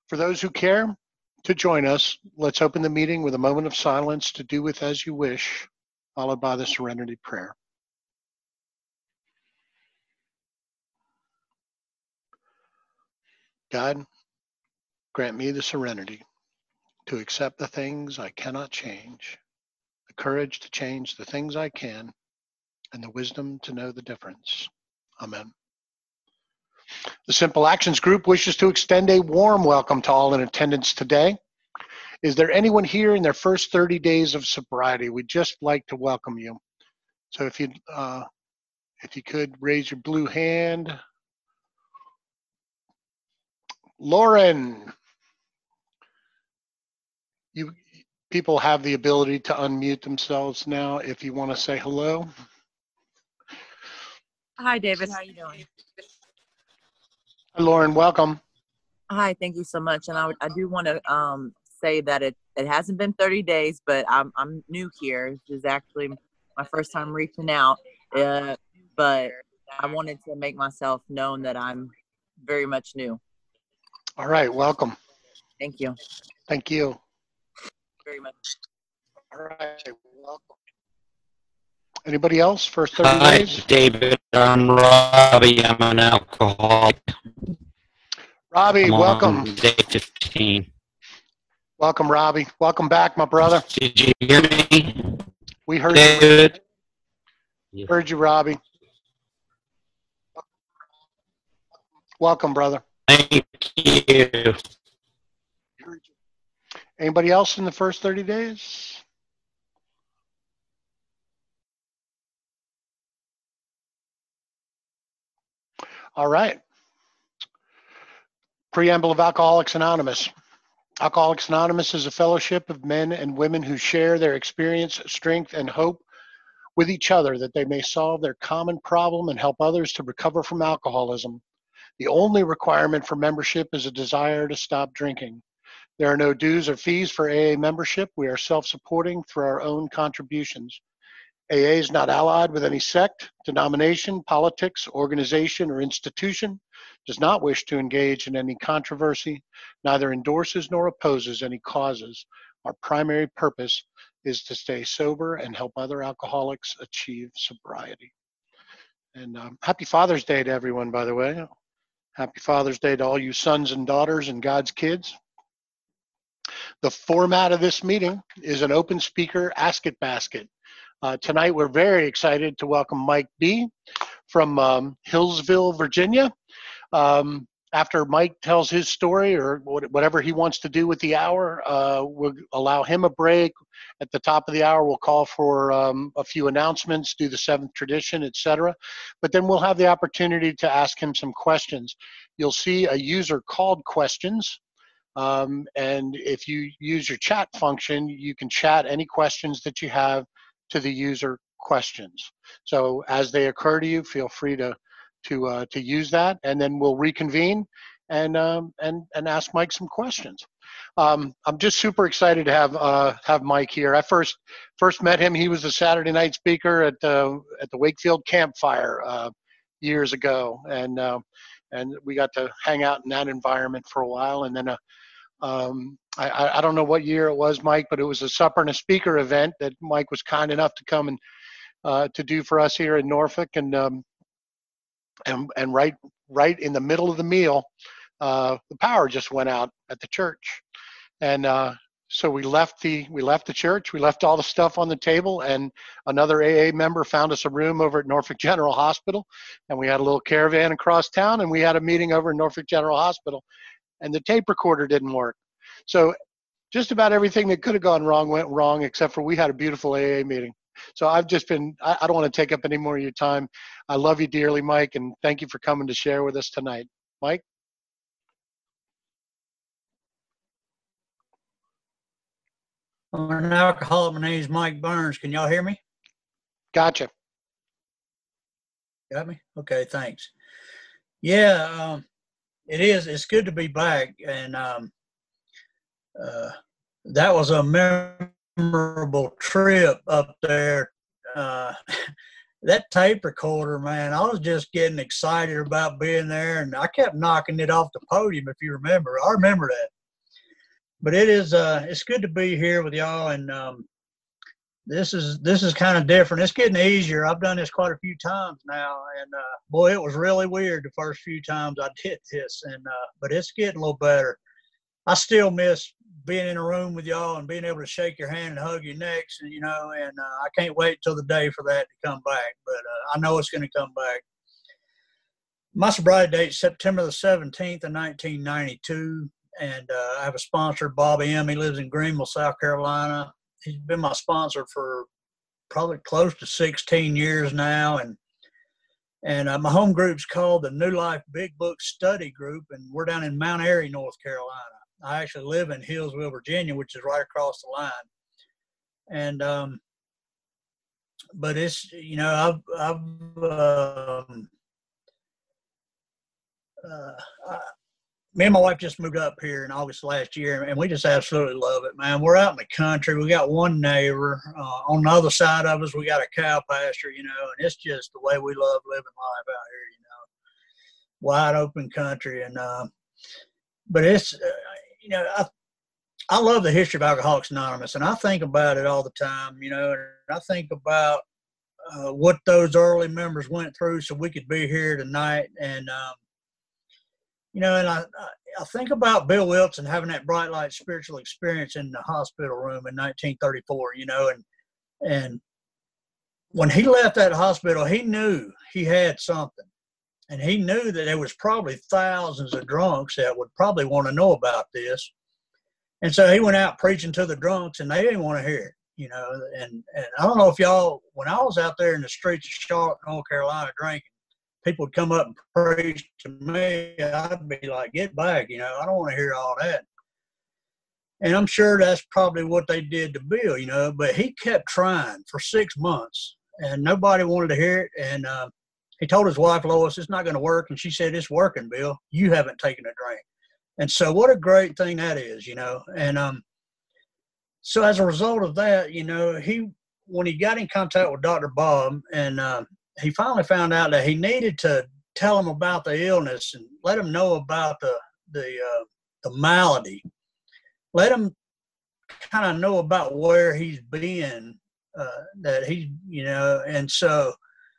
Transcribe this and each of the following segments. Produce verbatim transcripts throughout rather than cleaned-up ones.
For those who care to join us, let's open the meeting with a moment of silence to do with as you wish, followed by the serenity prayer. God, grant me the serenity to accept the things I cannot change, the courage to change the things I can, and the wisdom to know the difference. Amen. The Simple Actions Group wishes to extend a warm welcome to all in attendance today. Is there anyone here in their first thirty days of sobriety? We'd just like to welcome you. So if you uh, if you could raise your blue hand. Lauren, you people have the ability to unmute themselves now if you want to say hello. Hi, David. How are you doing? Hi, Lauren. Welcome. Hi. Thank you so much. And I, I do want to um, say that it, it hasn't been thirty days, but I'm I'm new here. This is actually my first time reaching out. Uh, but I wanted to make myself known that I'm very much new. All right. Welcome. Thank you. Thank you. Very much. All right. Welcome. Anybody else? First thirty Hi, days? David. I'm Robbie. I'm an alcoholic. Robbie, I'm welcome. on day fifteen. Welcome, Robbie. Welcome back, my brother. Did you hear me? We heard David? you. Heard you, Robbie. Welcome, brother. Thank you. Anybody else in the first thirty days? All right. Preamble of Alcoholics Anonymous. Alcoholics Anonymous is a fellowship of men and women who share their experience, strength, and hope with each other that they may solve their common problem and help others to recover from alcoholism. The only requirement for membership is a desire to stop drinking. There are no dues or fees for A A membership. We are self-supporting through our own contributions. A A is not allied with any sect, denomination, politics, organization, or institution, does not wish to engage in any controversy, neither endorses nor opposes any causes. Our primary purpose is to stay sober and help other alcoholics achieve sobriety. And um, happy Father's Day to everyone, by the way. Happy Father's Day to all you sons and daughters and God's kids. The format of this meeting is an open speaker Ask It Basket. Uh, tonight, we're very excited to welcome Mike B. from um, Hillsville, Virginia. Um, after Mike tells his story or whatever he wants to do with the hour, uh, we'll allow him a break. At the top of the hour, we'll call for um, a few announcements, do the seventh tradition, et cetera. But then we'll have the opportunity to ask him some questions. You'll see a user called questions. Um, and if you use your chat function, you can chat any questions that you have to the user questions. So as they occur to you, feel free to to uh, to use that, and then we'll reconvene and um, and and ask Mike some questions. Um, I'm just super excited to have uh, have Mike here. I first first met him. He was a Saturday night speaker at the at the Wakefield Campfire uh, years ago, and uh, and we got to hang out in that environment for a while, and then a Um, I, I don't know what year it was, Mike, but it was a supper and a speaker event that Mike was kind enough to come and uh, to do for us here in Norfolk. And um, and and right right in the middle of the meal, uh, the power just went out at the church, and uh, so we left the we left the church. We left all the stuff on the table, and another A A member found us a room over at Norfolk General Hospital, and we had a little caravan across town, and we had a meeting over in Norfolk General Hospital. And the tape recorder didn't work. So just about everything that could have gone wrong went wrong, except for we had a beautiful A A meeting. So I've just been, I, I don't want to take up any more of your time. I love you dearly, Mike, and thank you for coming to share with us tonight. Mike? I'm an alcoholic. My name is Mike Burns. Can y'all hear me? Gotcha. Got me? Okay, thanks. Yeah, um, it is. It's good to be back. And um, uh, that was a memorable trip up there. Uh, that tape recorder, man, I was just getting excited about being there. And I kept knocking it off the podium, if you remember. I remember that. but it is uh, it's good to be here with y'all, and um, this is this is kind of different. It's getting easier. I've done this quite a few times now, and uh, boy, it was really weird the first few times I did this, and uh, but it's getting a little better. I still miss being in a room with y'all and being able to shake your hand and hug your necks, and you know, and uh, I can't wait till the day for that to come back. But uh, I know it's going to come back. My sobriety date is September the seventeenth of nineteen ninety-two, and uh, I have a sponsor, Bobby M. He lives in Greenville, South Carolina. He's been my sponsor for probably close to sixteen years now, and and uh, my home group's called the New Life Big Book Study Group, and we're down in Mount Airy, North Carolina. I actually live in Hillsville, Virginia, which is right across the line. And, um, but it's, you know, I've, I've, um, uh, I, me and my wife just moved up here in August last year, and we just absolutely love it, man. We're out in the country. We got one neighbor. Uh, on the other side of us, we got a cow pasture, you know, and it's just the way we love living life out here, you know, wide open country. And, uh, but it's, uh, you know, I, I love the history of Alcoholics Anonymous, and I think about it all the time, you know, and I think about uh, what those early members went through so we could be here tonight. And, um, you know, and I, I think about Bill Wilson having that bright light spiritual experience in the hospital room in nineteen thirty-four, you know, and, and when he left that hospital, he knew he had something. And he knew that there was probably thousands of drunks that would probably want to know about this. And so he went out preaching to the drunks, and they didn't want to hear it, you know. And, and I don't know if y'all, when I was out there in the streets of Charlotte, North Carolina drinking, people would come up and preach to me. I'd be like, get back, you know, I don't want to hear all that. And I'm sure that's probably what they did to Bill, you know, but he kept trying for six months, and nobody wanted to hear it. And, uh, he told his wife, Lois, it's not going to work. And she said, it's working, Bill. You haven't taken a drink. And so what a great thing that is, you know. And um, so as a result of that, you know, he when he got in contact with Doctor Bob, and uh, he finally found out that he needed to tell him about the illness and let him know about the, the, uh, the malady. Let him kind of know about where he's been, uh, that he, you know, and so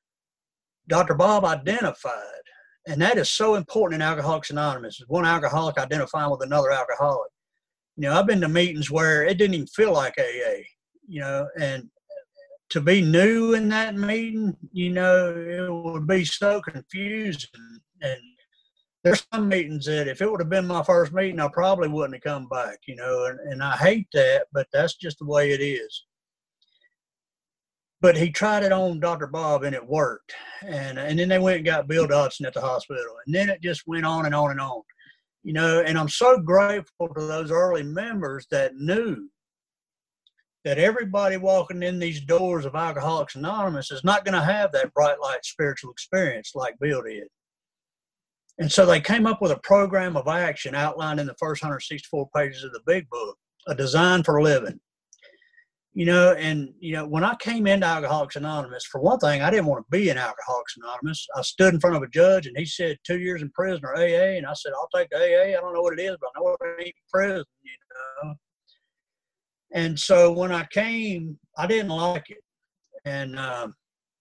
Doctor Bob identified, and that is so important in Alcoholics Anonymous, is one alcoholic identifying with another alcoholic. You know, I've been to meetings where it didn't even feel like A A, you know, and to be new in that meeting, you know, it would be so confusing. And there's some meetings that if it would have been my first meeting, I probably wouldn't have come back, you know, and, and I hate that, but that's just the way it is. But he tried it on Doctor Bob, and it worked. And and then they went and got Bill Dodson at the hospital. And then it just went on and on and on. You know, and I'm so grateful to those early members that knew that everybody walking in these doors of Alcoholics Anonymous is not going to have that bright light spiritual experience like Bill did. And so they came up with a program of action outlined in the first one hundred sixty-four pages of the big book, A Design for Living. You know, and, you know, when I came into Alcoholics Anonymous, for one thing, I didn't want to be in Alcoholics Anonymous. I stood in front of a judge, and he said, two years in prison or A A. And I said, I'll take the A A. I don't know what it is, but I know what it is, prison, you know. And so when I came, I didn't like it. And um,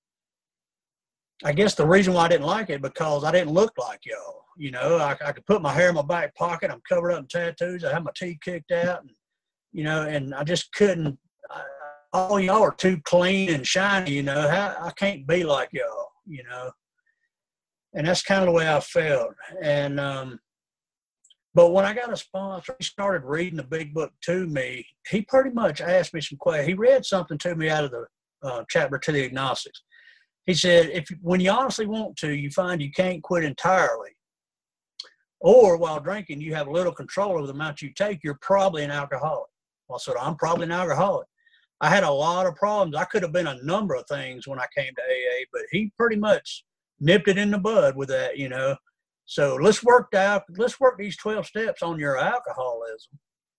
I guess the reason why I didn't like it, because I didn't look like y'all. You know, I, I could put my hair in my back pocket. I'm covered up in tattoos. I have my teeth kicked out. And, you know, and I just couldn't. All y'all are too clean and shiny, you know. How, I can't be like y'all, you know. And that's kind of the way I felt. And um, but when I got a sponsor, he started reading the big book to me. He pretty much asked me some questions. He read something to me out of the uh, chapter to the agnostics. He said, "If when you honestly want to, you find you can't quit entirely, or while drinking, you have little control over the amount you take, you're probably an alcoholic." Well, I said, "I'm probably an alcoholic." I had a lot of problems. I could have been a number of things when I came to A A, but he pretty much nipped it in the bud with that, you know. So let's work out, let's work these twelve steps on your alcoholism.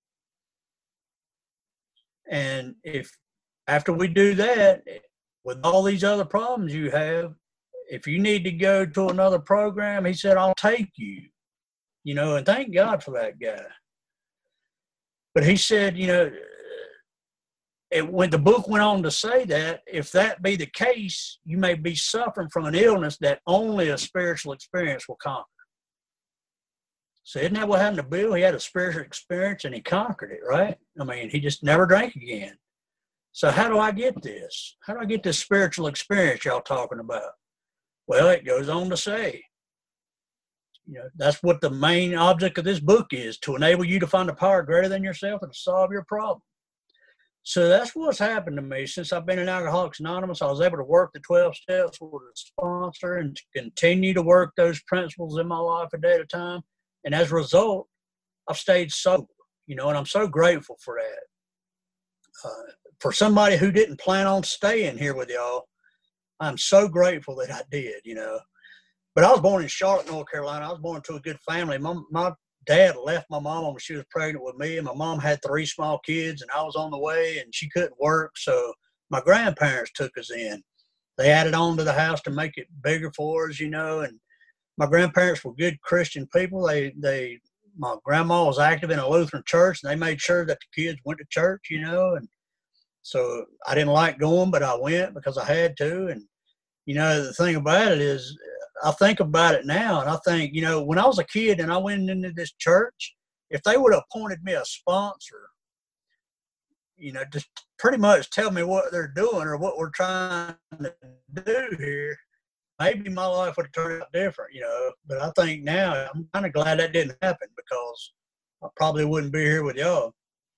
And if after we do that, with all these other problems you have, if you need to go to another program, he said, I'll take you, you know, and thank God for that guy. But he said, you know, it, when the book went on to say that, if that be the case, you may be suffering from an illness that only a spiritual experience will conquer. So isn't that what happened to Bill? He had a spiritual experience and he conquered it, right? I mean, he just never drank again. So how do I get this? How do I get this spiritual experience y'all talking about? Well, it goes on to say, you know, that's what the main object of this book is, to enable you to find a power greater than yourself and to solve your problem. So that's what's happened to me since I've been in Alcoholics Anonymous. I was able to work the twelve steps with a sponsor and to continue to work those principles in my life a day at a time. And as a result, I've stayed sober, you know, and I'm so grateful for that. Uh, for somebody who didn't plan on staying here with y'all, I'm so grateful that I did, you know. But I was born in Charlotte, North Carolina. I was born to a good family. My, my dad left my mom when she was pregnant with me, and my mom had three small kids, and I was on the way, and she couldn't work, so my grandparents took us in. They added on to the house to make it bigger for us, you know, and my grandparents were good Christian people. They, they, my grandma was active in a Lutheran church, and they made sure that the kids went to church, you know, and so I didn't like going, but I went because I had to. And, you know, the thing about it is I think about it now, and I think, you know, when I was a kid and I went into this church, if they would have appointed me a sponsor, you know, just pretty much tell me what they're doing or what we're trying to do here, maybe my life would have turned out different, you know. But I think now I'm kind of glad that didn't happen because I probably wouldn't be here with y'all.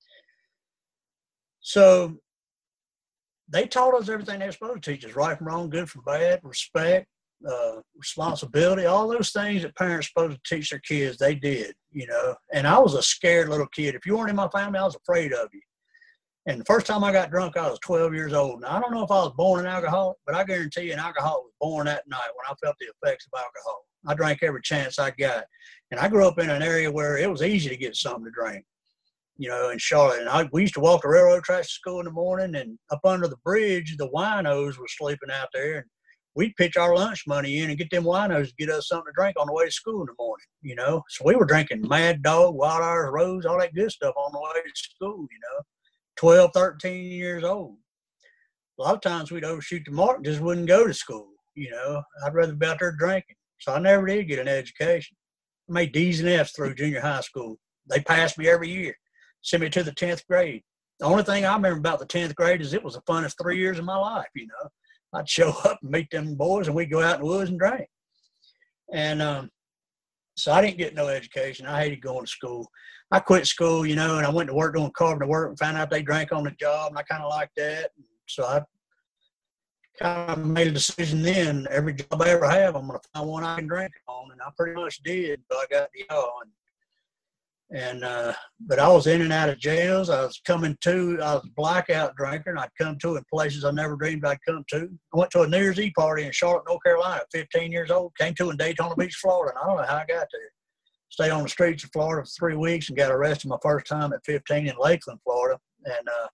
So they taught us everything they were supposed to teach us, right from wrong, good from bad, respect, uh, responsibility, all those things that parents are supposed to teach their kids, they did, you know. And I was a scared little kid. If you weren't in my family, I was afraid of you. And the first time I got drunk, I was twelve years old. Now, I don't know if I was born an alcoholic, but I guarantee you an alcoholic was born that night when I felt the effects of alcohol. I drank every chance I got. And I grew up in an area where it was easy to get something to drink, you know, in Charlotte. And I, we used to walk the railroad tracks to school in the morning, and up under the bridge, the winos were sleeping out there. And we'd pitch our lunch money in and get them winos to get us something to drink on the way to school in the morning, you know. So we were drinking Mad Dog, Wild Irish Rose, all that good stuff on the way to school, you know. twelve, thirteen years old. A lot of times we'd overshoot the mark and just wouldn't go to school, you know. I'd rather be out there drinking. So I never did get an education. I made D's and F's through junior high school. They passed me every year, sent me to the tenth grade. The only thing I remember about the tenth grade is it was the funnest three years of my life, you know. I'd show up and meet them boys, and we'd go out in the woods and drink. And um, so I didn't get no education. I hated going to school. I quit school, you know, and I went to work doing carpenter work and found out they drank on the job, and I kind of liked that. So I kind of made a decision then, every job I ever have, I'm going to find one I can drink on, and I pretty much did, but I got the y'all. And, and uh, but I was in and out of jails. I was coming to, I was a blackout drinker, and I'd come to in places I never dreamed I'd come to. I went to a New Year's Eve party in Charlotte, North Carolina at fifteen years old, came to in Daytona Beach, Florida, and I don't know how I got there. Stayed on the streets of Florida for three weeks and got arrested my first time at fifteen in Lakeland, Florida. And uh,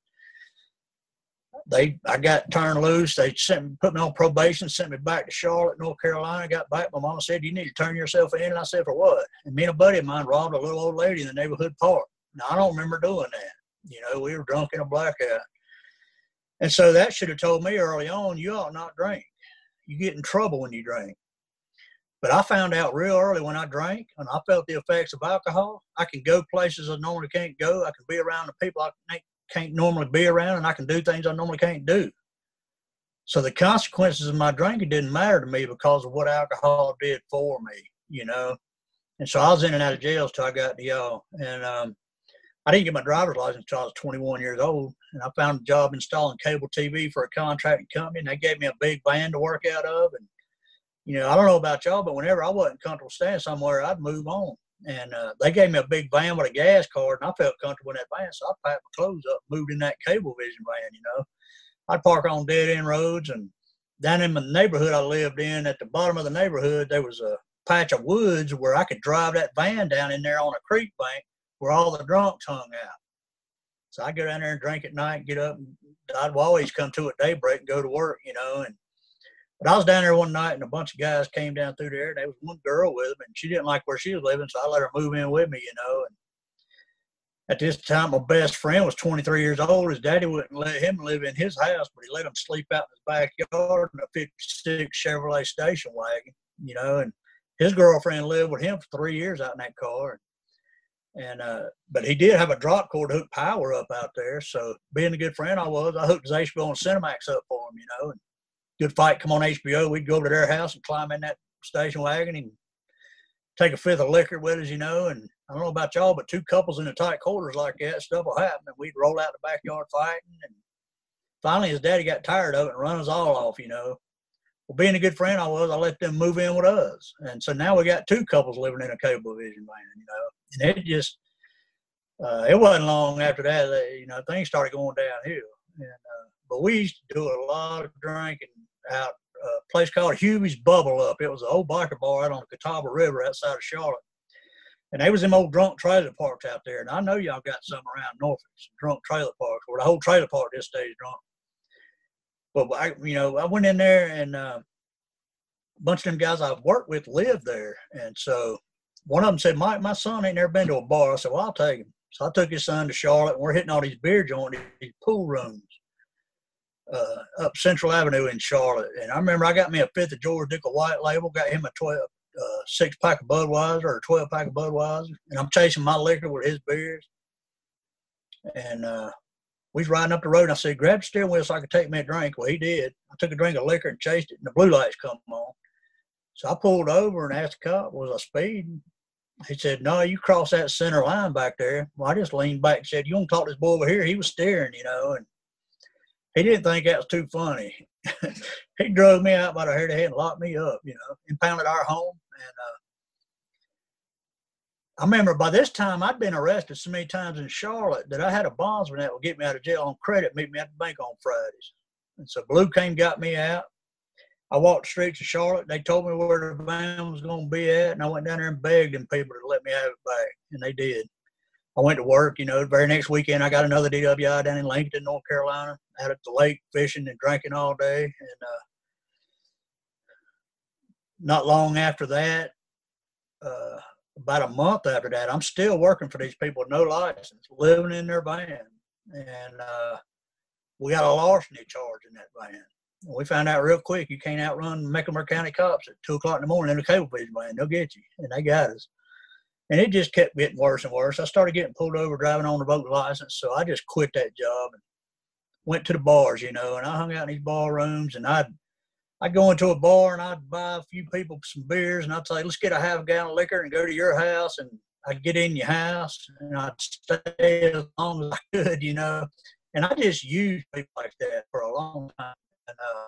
they, I got turned loose. They sent me, put me on probation, sent me back to Charlotte, North Carolina. Got back. My mama said, "You need to turn yourself in." And I said, "For what?" And me and a buddy of mine robbed a little old lady in the neighborhood park. Now, I don't remember doing that. You know, we were drunk in a blackout. And so that should have told me early on, you ought not drink. You get in trouble when you drink. But I found out real early when I drank, and I felt the effects of alcohol. I can go places I normally can't go. I can be around the people I can't normally be around, and I can do things I normally can't do. So the consequences of my drinking didn't matter to me because of what alcohol did for me, you know. And so I was in and out of jail until I got to y'all. And um, I didn't get my driver's license until I was twenty-one years old. And I found a job installing cable T V for a contracting company, and they gave me a big van to work out of. And you know, I don't know about y'all, but whenever I wasn't comfortable staying somewhere, I'd move on. And uh, they gave me a big van with a gas card, and I felt comfortable in that van, so I packed my clothes up, moved in that Cablevision van, you know. I'd park on dead-end roads, and down in the neighborhood I lived in, at the bottom of the neighborhood, there was a patch of woods where I could drive that van down in there on a creek bank where all the drunks hung out. So I'd go down there and drink at night, get up, and I'd always come to at daybreak and go to work, you know, and but I was down there one night, and a bunch of guys came down through there. There was one girl with them, and she didn't like where she was living, so I let her move in with me, you know. And At this time, my best friend was twenty-three years old. His daddy wouldn't let him live in his house, but he let him sleep out in his backyard in a fifty-six Chevrolet station wagon, you know, and his girlfriend lived with him for three years out in that car. And, uh, but he did have a drop cord to hook power up out there. So being the good friend I was, I hooked his H B O and Cinemax up for him, you know, and Good Fight come on H B O. We'd go over to their house and climb in that station wagon and take a fifth of liquor with us, you know, and I don't know about y'all, but two couples in the tight quarters like that, stuff will happen, and we'd roll out the backyard fighting, and finally his daddy got tired of it and run us all off, you know. Well, being a good friend I was, I let them move in with us, and so now we got two couples living in a Cablevision van, you know, and it just, uh, it wasn't long after that, that, you know, things started going downhill, and, uh, but we used to do a lot of drinking out a place called Hubie's Bubble Up. It was an old biker bar out on the Catawba River outside of Charlotte. And they was them old drunk trailer parks out there. And I know y'all got some around Norfolk, some drunk trailer parks, where the whole trailer park just stays drunk. But, I, you know, I went in there, and uh, a bunch of them guys I've worked with lived there. And so one of them said, Mike, my son ain't never been to a bar. I said, well, I'll take him. So I took his son to Charlotte, and we're hitting all these beer joints, these pool rooms. Uh, up Central Avenue in Charlotte. And I remember I got me a fifth of George Dickel White Label, got him a twelve, uh, six pack of Budweiser or a twelve pack of Budweiser, and I'm chasing my liquor with his beers. And uh, we was riding up the road, and I said, grab the steering wheel so I could take me a drink. Well, he did. I took a drink of liquor and chased it, and the blue lights come on. So I pulled over and asked the cop, was I speeding? He said, no, you crossed that center line back there. Well, I just leaned back and said, you want to talk to this boy over here? He was steering, you know, and he didn't think that was too funny. He drove me out by the hair of the head and locked me up, you know, impounded our home. And uh, I remember by this time I'd been arrested so many times in Charlotte that I had a bondsman that would get me out of jail on credit, meet me at the bank on Fridays. And so Blue came, got me out. I walked the streets of Charlotte. They told me where the van was going to be at, and I went down there and begged them people to let me have it back, and they did. I went to work, you know, the very next weekend I got another D W I down in Lincoln, North Carolina, out at the lake fishing and drinking all day. And uh, not long after that, uh, about a month after that, I'm still working for these people with no license, living in their van. And uh, we got a larceny charge in that van. We found out real quick you can't outrun Mecklenburg County cops at two o'clock in the morning in a Cablevision van. They'll get you. And they got us. And it just kept getting worse and worse. I started getting pulled over driving on the boat license, so I just quit that job and went to the bars, you know, and I hung out in these bar rooms, and I'd, I'd go into a bar and I'd buy a few people some beers, and I'd say, let's get a half a gallon of liquor and go to your house, and I'd get in your house, and I'd stay as long as I could, you know. And I just used people like that for a long time. And, uh,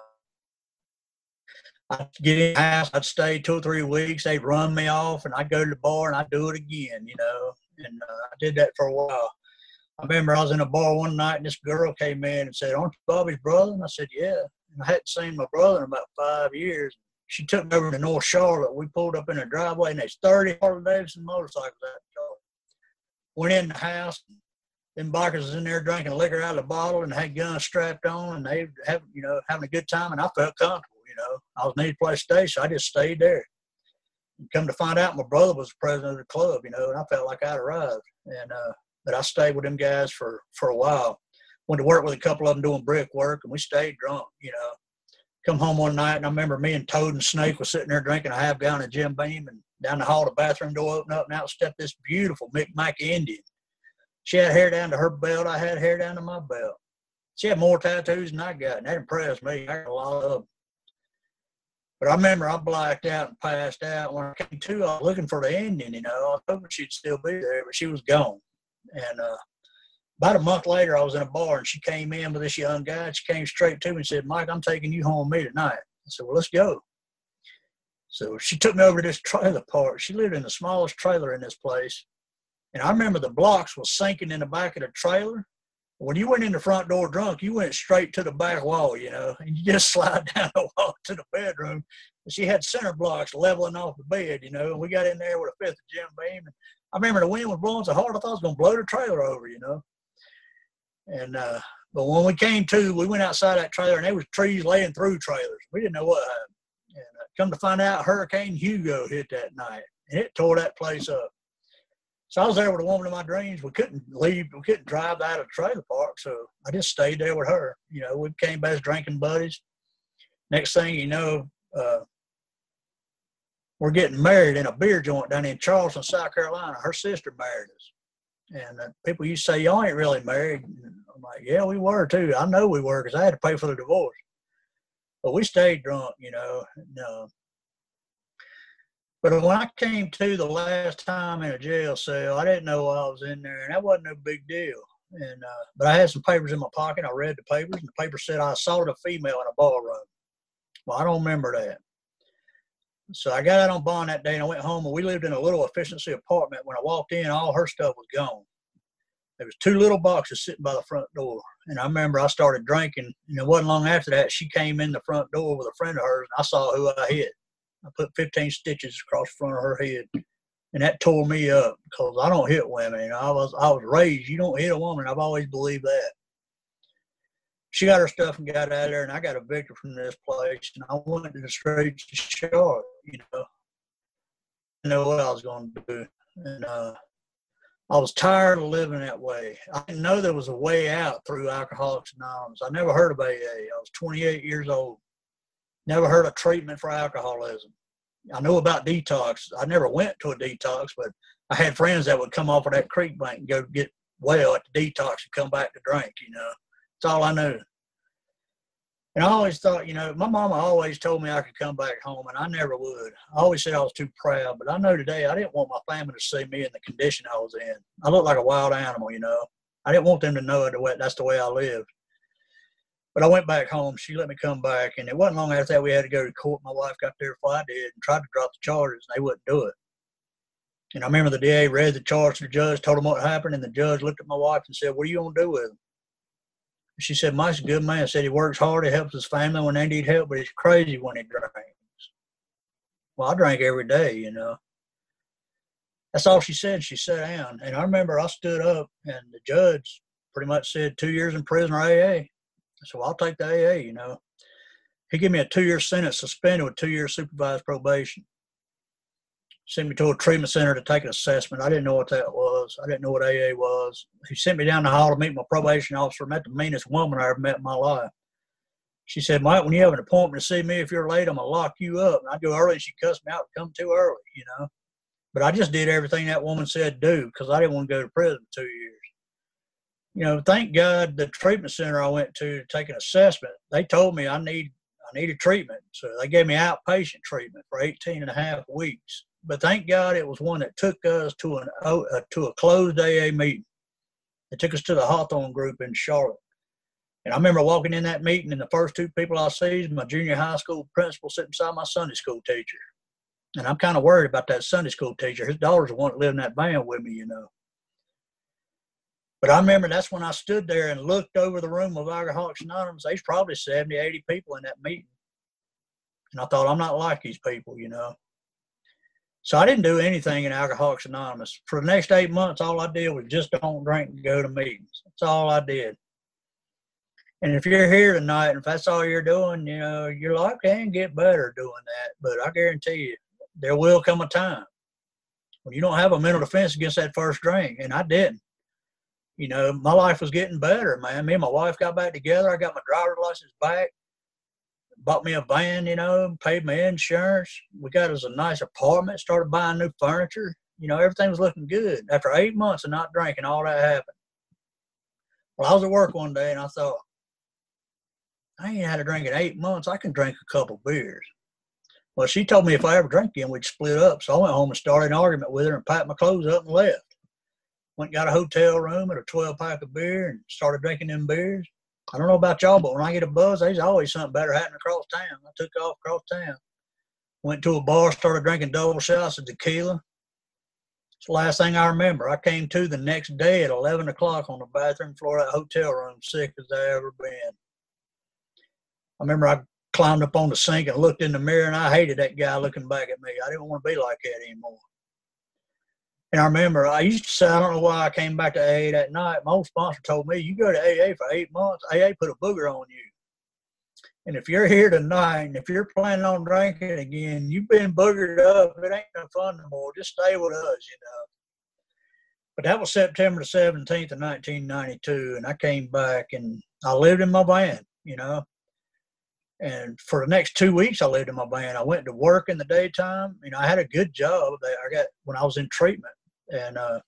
I'd get in the house, I'd stay two or three weeks, they'd run me off, and I'd go to the bar and I'd do it again, you know, and uh, I did that for a while. I remember I was in a bar one night, and this girl came in and said, aren't you Bobby's brother? And I said, yeah. And I hadn't seen my brother in about five years. She took me over to North Charlotte. We pulled up in her driveway, and there's thirty Harley Davidson motorcycles out there. Went in the house, them bikers was in there drinking liquor out of the bottle and had guns strapped on, and they have, you know, having a good time, and I felt comfortable. You know, I was needed a place to stay, so I just stayed there. And come to find out, my brother was the president of the club, you know, and I felt like I'd arrived. And uh, but I stayed with them guys for for a while. Went to work with a couple of them doing brick work, and we stayed drunk, you know. Come home one night, and I remember me and Toad and Snake was sitting there drinking a half gallon of Jim Beam, and down the hall, the bathroom door opened up, and out stepped this beautiful Micmac Indian. She had hair down to her belt. I had hair down to my belt. She had more tattoos than I got, and that impressed me. I got a lot of them. But I remember I blacked out and passed out. When I came to, I was looking for the Indian, you know. I was hoping she'd still be there, but she was gone. And uh, about a month later, I was in a bar, and she came in with this young guy. And she came straight to me and said, Mike, I'm taking you home with me tonight. I said, well, let's go. So she took me over to this trailer park. She lived in the smallest trailer in this place. And I remember the blocks was sinking in the back of the trailer. When you went in the front door drunk, you went straight to the back wall, you know, and you just slide down the wall to the bedroom. And she had center blocks leveling off the bed, you know, and we got in there with a fifth of Jim Beam. And I remember the wind was blowing so hard, I thought I was going to blow the trailer over, you know. And, uh, but when we came to, we went outside that trailer, and there was trees laying through trailers. We didn't know what happened. And uh, come to find out, Hurricane Hugo hit that night, and it tore that place up. So I was there with the woman of my dreams. We couldn't leave. We couldn't drive out of the trailer park. So I just stayed there with her. You know, we became best drinking buddies. Next thing you know, uh, we're getting married in a beer joint down in Charleston, South Carolina. Her sister married us. And uh, people used to say, y'all ain't really married. And I'm like, yeah, we were too. I know we were because I had to pay for the divorce. But we stayed drunk, you know. And, uh, but when I came to the last time in a jail cell, I didn't know I was in there, and that wasn't no big deal. And uh, but I had some papers in my pocket. I read the papers, and the paper said I assaulted a female in a ballroom. Well, I don't remember that. So I got out on bond that day, and I went home, and we lived in a little efficiency apartment. When I walked in, all her stuff was gone. There was two little boxes sitting by the front door. And I remember I started drinking, and it wasn't long after that, she came in the front door with a friend of hers, and I saw who I hit. I put fifteen stitches across the front of her head, and that tore me up because I don't hit women. You know, I was I was raised, you don't hit a woman. I've always believed that. She got her stuff and got out of there, and I got evicted from this place, and I went to the streets of Charlotte, you know. I didn't know what I was going to do. And uh, I was tired of living that way. I didn't know there was a way out through Alcoholics Anonymous. I never heard of A A. I was twenty-eight years old. Never heard of treatment for alcoholism. I knew about detox. I never went to a detox, but I had friends that would come off of that creek bank and go get well at the detox and come back to drink, you know. That's all I knew. And I always thought, you know, my mama always told me I could come back home, and I never would. I always said I was too proud, but I know today I didn't want my family to see me in the condition I was in. I looked like a wild animal, you know. I didn't want them to know it, that's the way I lived. But I went back home. She let me come back, and it wasn't long after that we had to go to court. My wife got there before I did and tried to drop the charges, and they wouldn't do it. And I remember the D A read the charge to the judge, told him what happened, and the judge looked at my wife and said, what are you going to do with him? She said, Mike's a good man. Said he works hard, he helps his family when they need help, but he's crazy when he drinks. Well, I drank every day, you know. That's all she said. She sat down. And I remember I stood up, and the judge pretty much said two years in prison or A A. So I'll take the A A, you know. He gave me a two-year sentence, suspended with two years supervised probation. Sent me to a treatment center to take an assessment. I didn't know what that was. I didn't know what A A was. He sent me down the hall to meet my probation officer. Met the meanest woman I ever met in my life. She said, Mike, when you have an appointment to see me, if you're late, I'm going to lock you up. And I'd go early, and she cussed me out to come too early, you know. But I just did everything that woman said do because I didn't want to go to prison for two years. You know, thank God the treatment center I went to to take an assessment, they told me I need I needed treatment. So they gave me outpatient treatment for eighteen and a half weeks. But thank God it was one that took us to an uh, to a closed A A meeting. It took us to the Hawthorne group in Charlotte. And I remember walking in that meeting, and the first two people I see is my junior high school principal sitting beside my Sunday school teacher. And I'm kind of worried about that Sunday school teacher. His daughter's the one that lived in that van with me, you know. But I remember that's when I stood there and looked over the room of Alcoholics Anonymous. There's probably seventy, eighty people in that meeting. And I thought, I'm not like these people, you know. So I didn't do anything in Alcoholics Anonymous. For the next eight months, all I did was just don't drink and go to meetings. That's all I did. And if you're here tonight, and if that's all you're doing, you know, your life can get better doing that. But I guarantee you, there will come a time when you don't have a mental defense against that first drink. And I didn't. You know, my life was getting better, man. Me and my wife got back together. I got my driver's license back. Bought me a van, you know, paid my insurance. We got us a nice apartment, started buying new furniture. You know, everything was looking good. After eight months of not drinking, all that happened. Well, I was at work one day, and I thought, I ain't had a drink in eight months. I can drink a couple beers. Well, she told me if I ever drink again, we'd split up. So I went home and started an argument with her and packed my clothes up and left. Went and got a hotel room at a twelve pack of beer and started drinking them beers. I don't know about y'all, but when I get a buzz, there's always something better happening across town. I took off across town. Went to a bar, started drinking double shots of tequila. It's the last thing I remember. I came to the next day at eleven o'clock on the bathroom floor of that hotel room, sick as I ever been. I remember I climbed up on the sink and looked in the mirror, and I hated that guy looking back at me. I didn't want to be like that anymore. And I remember I used to say, I don't know why I came back to A A that night. My old sponsor told me, you go to A A for eight months, A A put a booger on you. And if you're here tonight, and if you're planning on drinking again, you've been boogered up. It ain't no fun no more. Just stay with us, you know. But that was September the seventeenth of nineteen ninety-two, and I came back and I lived in my van, you know. And for the next two weeks, I lived in my van. I went to work in the daytime. You know, I had a good job that I got when I was in treatment, and uh,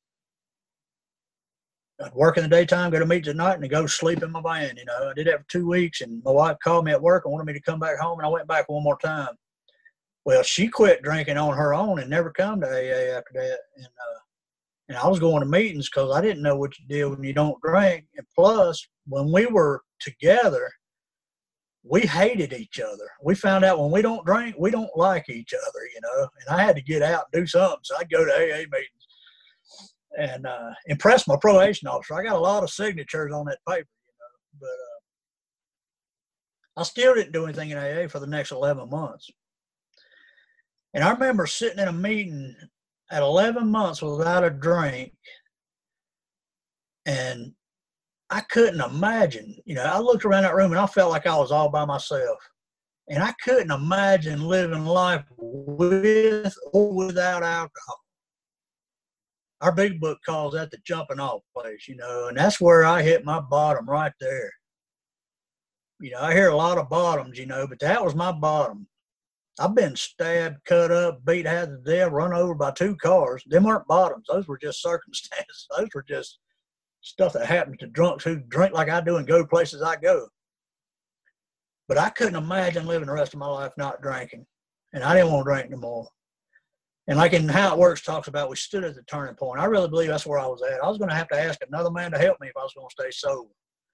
I'd work in the daytime, go to meetings at night, and then go sleep in my van. You know, I did that for two weeks, and my wife called me at work and wanted me to come back home, and I went back one more time. Well, she quit drinking on her own and never come to A A after that. And uh, and I was going to meetings because I didn't know what you do when you don't drink. And plus, when we were together, we hated each other. We found out when we don't drink, we don't like each other, you know. And I had to get out and do something, so I'd go to A A meetings and uh, impress my probation officer. I got a lot of signatures on that paper, you know. But uh, I still didn't do anything in A A for the next eleven months. And I remember sitting in a meeting at eleven months without a drink, and I couldn't imagine, you know, I looked around that room and I felt like I was all by myself. And I couldn't imagine living life with or without alcohol. Our big book calls that the jumping off place, you know, and that's where I hit my bottom right there. You know, I hear a lot of bottoms, you know, but that was my bottom. I've been stabbed, cut up, beat half to death, run over by two cars. Them weren't bottoms. Those were just circumstances. Those were just stuff that happens to drunks who drink like I do and go places I go. But I couldn't imagine living the rest of my life not drinking. And I didn't want to drink anymore. And like in How It Works talks about, we stood at the turning point. I really believe that's where I was at. I was going to have to ask another man to help me if I was going to stay sober.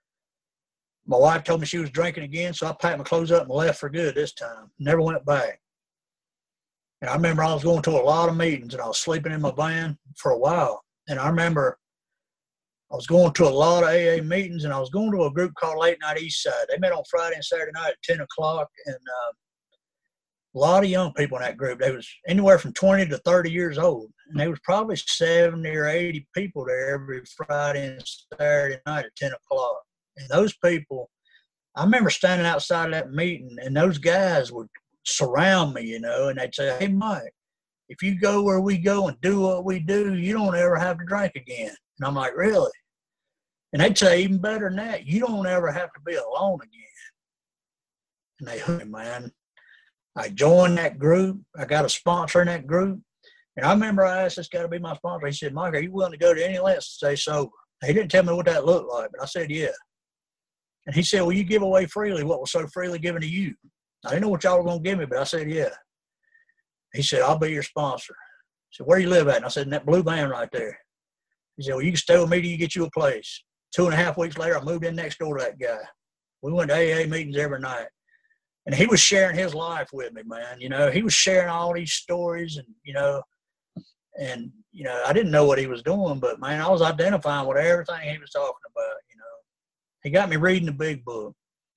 My wife told me she was drinking again, so I packed my clothes up and left for good this time. Never went back. And I remember I was going to a lot of meetings, and I was sleeping in my van for a while. And I remember I was going to a lot of A A meetings, and I was going to a group called Late Night East Side. They met on Friday and Saturday night at ten o'clock, and uh, a lot of young people in that group. They was anywhere from twenty to thirty years old, and there was probably seventy or eighty people there every Friday and Saturday night at ten o'clock. And those people, I remember standing outside of that meeting, and those guys would surround me, you know, and they'd say, "Hey, Mike, if you go where we go and do what we do, you don't ever have to drink again." And I'm like, "Really?" And they'd say, "Even better than that, you don't ever have to be alone again." And they hooked me, man. I joined that group. I got a sponsor in that group. And I remember I asked this guy to be my sponsor. He said, "Mike, are you willing to go to any lengths to stay sober?" He didn't tell me what that looked like, but I said, "Yeah." And he said, "Well, you give away freely what was so freely given to you." I didn't know what y'all were going to give me, but I said, "Yeah." He said, "I'll be your sponsor." I said, "Where you live at?" And I said, "In that blue van right there." He said, "Well, you can stay with me till you get you a place." Two and a half weeks later, I moved in next door to that guy. We went to A A meetings every night. And he was sharing his life with me, man. You know, he was sharing all these stories and, you know, and, you know, I didn't know what he was doing, but, man, I was identifying with everything he was talking about, you know. He got me reading the big book.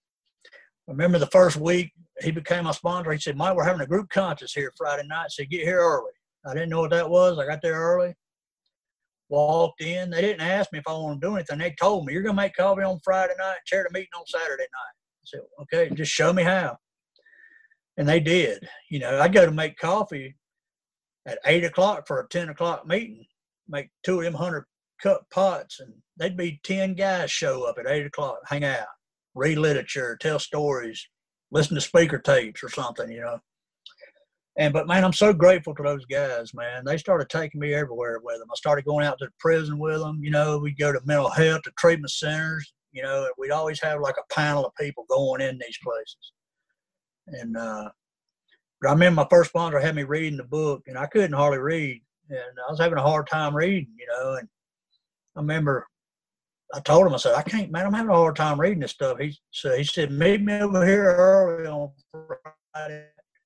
I remember the first week he became my sponsor. He said, "Mike, we're having a group conscience here Friday night, so get here early." I didn't know what that was. I got there early, walked in. They didn't ask me if I wanted to do anything. They told me, "You're going to make coffee on Friday night, chair the meeting on Saturday night." I said, "Okay, just show me how." And they did. You know, I'd go to make coffee at eight o'clock for a ten o'clock meeting, make two of them hundred cup pots, and they'd be ten guys show up at eight o'clock, hang out, read literature, tell stories, listen to speaker tapes or something, you know. And, but, man, I'm so grateful to those guys, man. They started taking me everywhere with them. I started going out to the prison with them. You know, we'd go to mental health, to treatment centers. You know, we'd always have like a panel of people going in these places. And uh, but I remember my first sponsor had me reading the book, and I couldn't hardly read. And I was having a hard time reading, you know. And I remember I told him, I said, "I can't, man, I'm having a hard time reading this stuff." He, so he said, "Meet me over here early on Friday."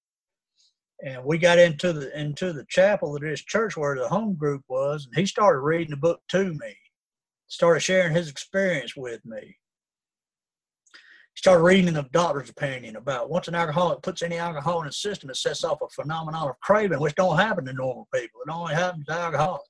And we got into the into the chapel of this church where the home group was, and he started reading the book to me, started sharing his experience with me. He started reading the doctor's opinion about once an alcoholic puts any alcohol in his system, it sets off a phenomenon of craving, which don't happen to normal people. It only happens to alcoholics.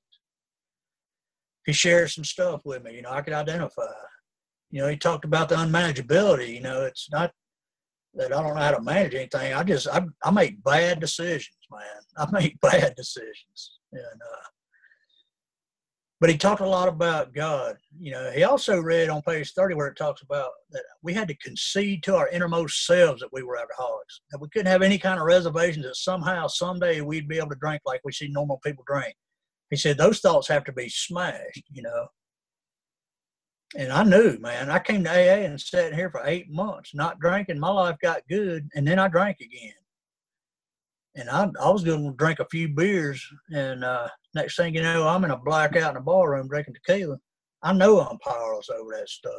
He shared some stuff with me, you know, I could identify. You know, he talked about the unmanageability. You know, it's not that I don't know how to manage anything. I just, I, I make bad decisions, man. I make bad decisions. And, uh, but he talked a lot about God. You know, he also read on page thirty where it talks about that we had to concede to our innermost selves that we were alcoholics, that we couldn't have any kind of reservations that somehow, someday we'd be able to drink like we see normal people drink. He said those thoughts have to be smashed, you know. And I knew, man, I came to A A and sat here for eight months, not drinking. My life got good, and then I drank again. And I, I was going to drink a few beers, and uh, next thing you know, I'm in a blackout in a ballroom drinking tequila. I know I'm powerless over that stuff.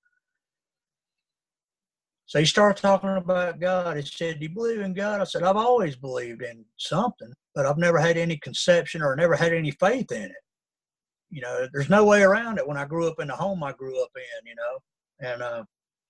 So he started talking about God. He said, do you believe in God? I said, I've always believed in something, but I've never had any conception or never had any faith in it. You know, there's no way around it when I grew up in the home I grew up in, you know. And, uh,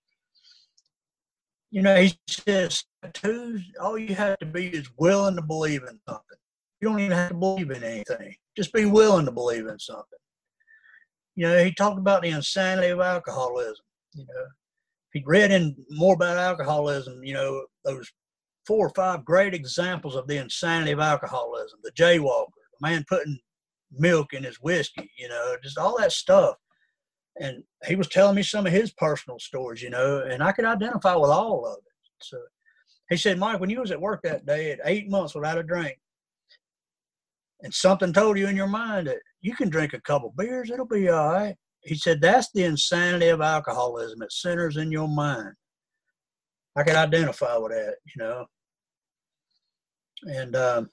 you know, he says, two, all you have to be is willing to believe in something. You don't even have to believe in anything. Just be willing to believe in something. You know, he talked about the insanity of alcoholism. You know, if he'd read in more about alcoholism, you know, those four or five great examples of the insanity of alcoholism, the jaywalker, the man putting milk in his whiskey, you know, just all that stuff. And he was telling me some of his personal stories, you know, and I could identify with all of it. So he said, Mike, when you was at work that day at eight months without a drink, and something told you in your mind that you can drink a couple beers, it'll be all right. He said, that's the insanity of alcoholism. It centers in your mind. I could identify with that, you know. And, um,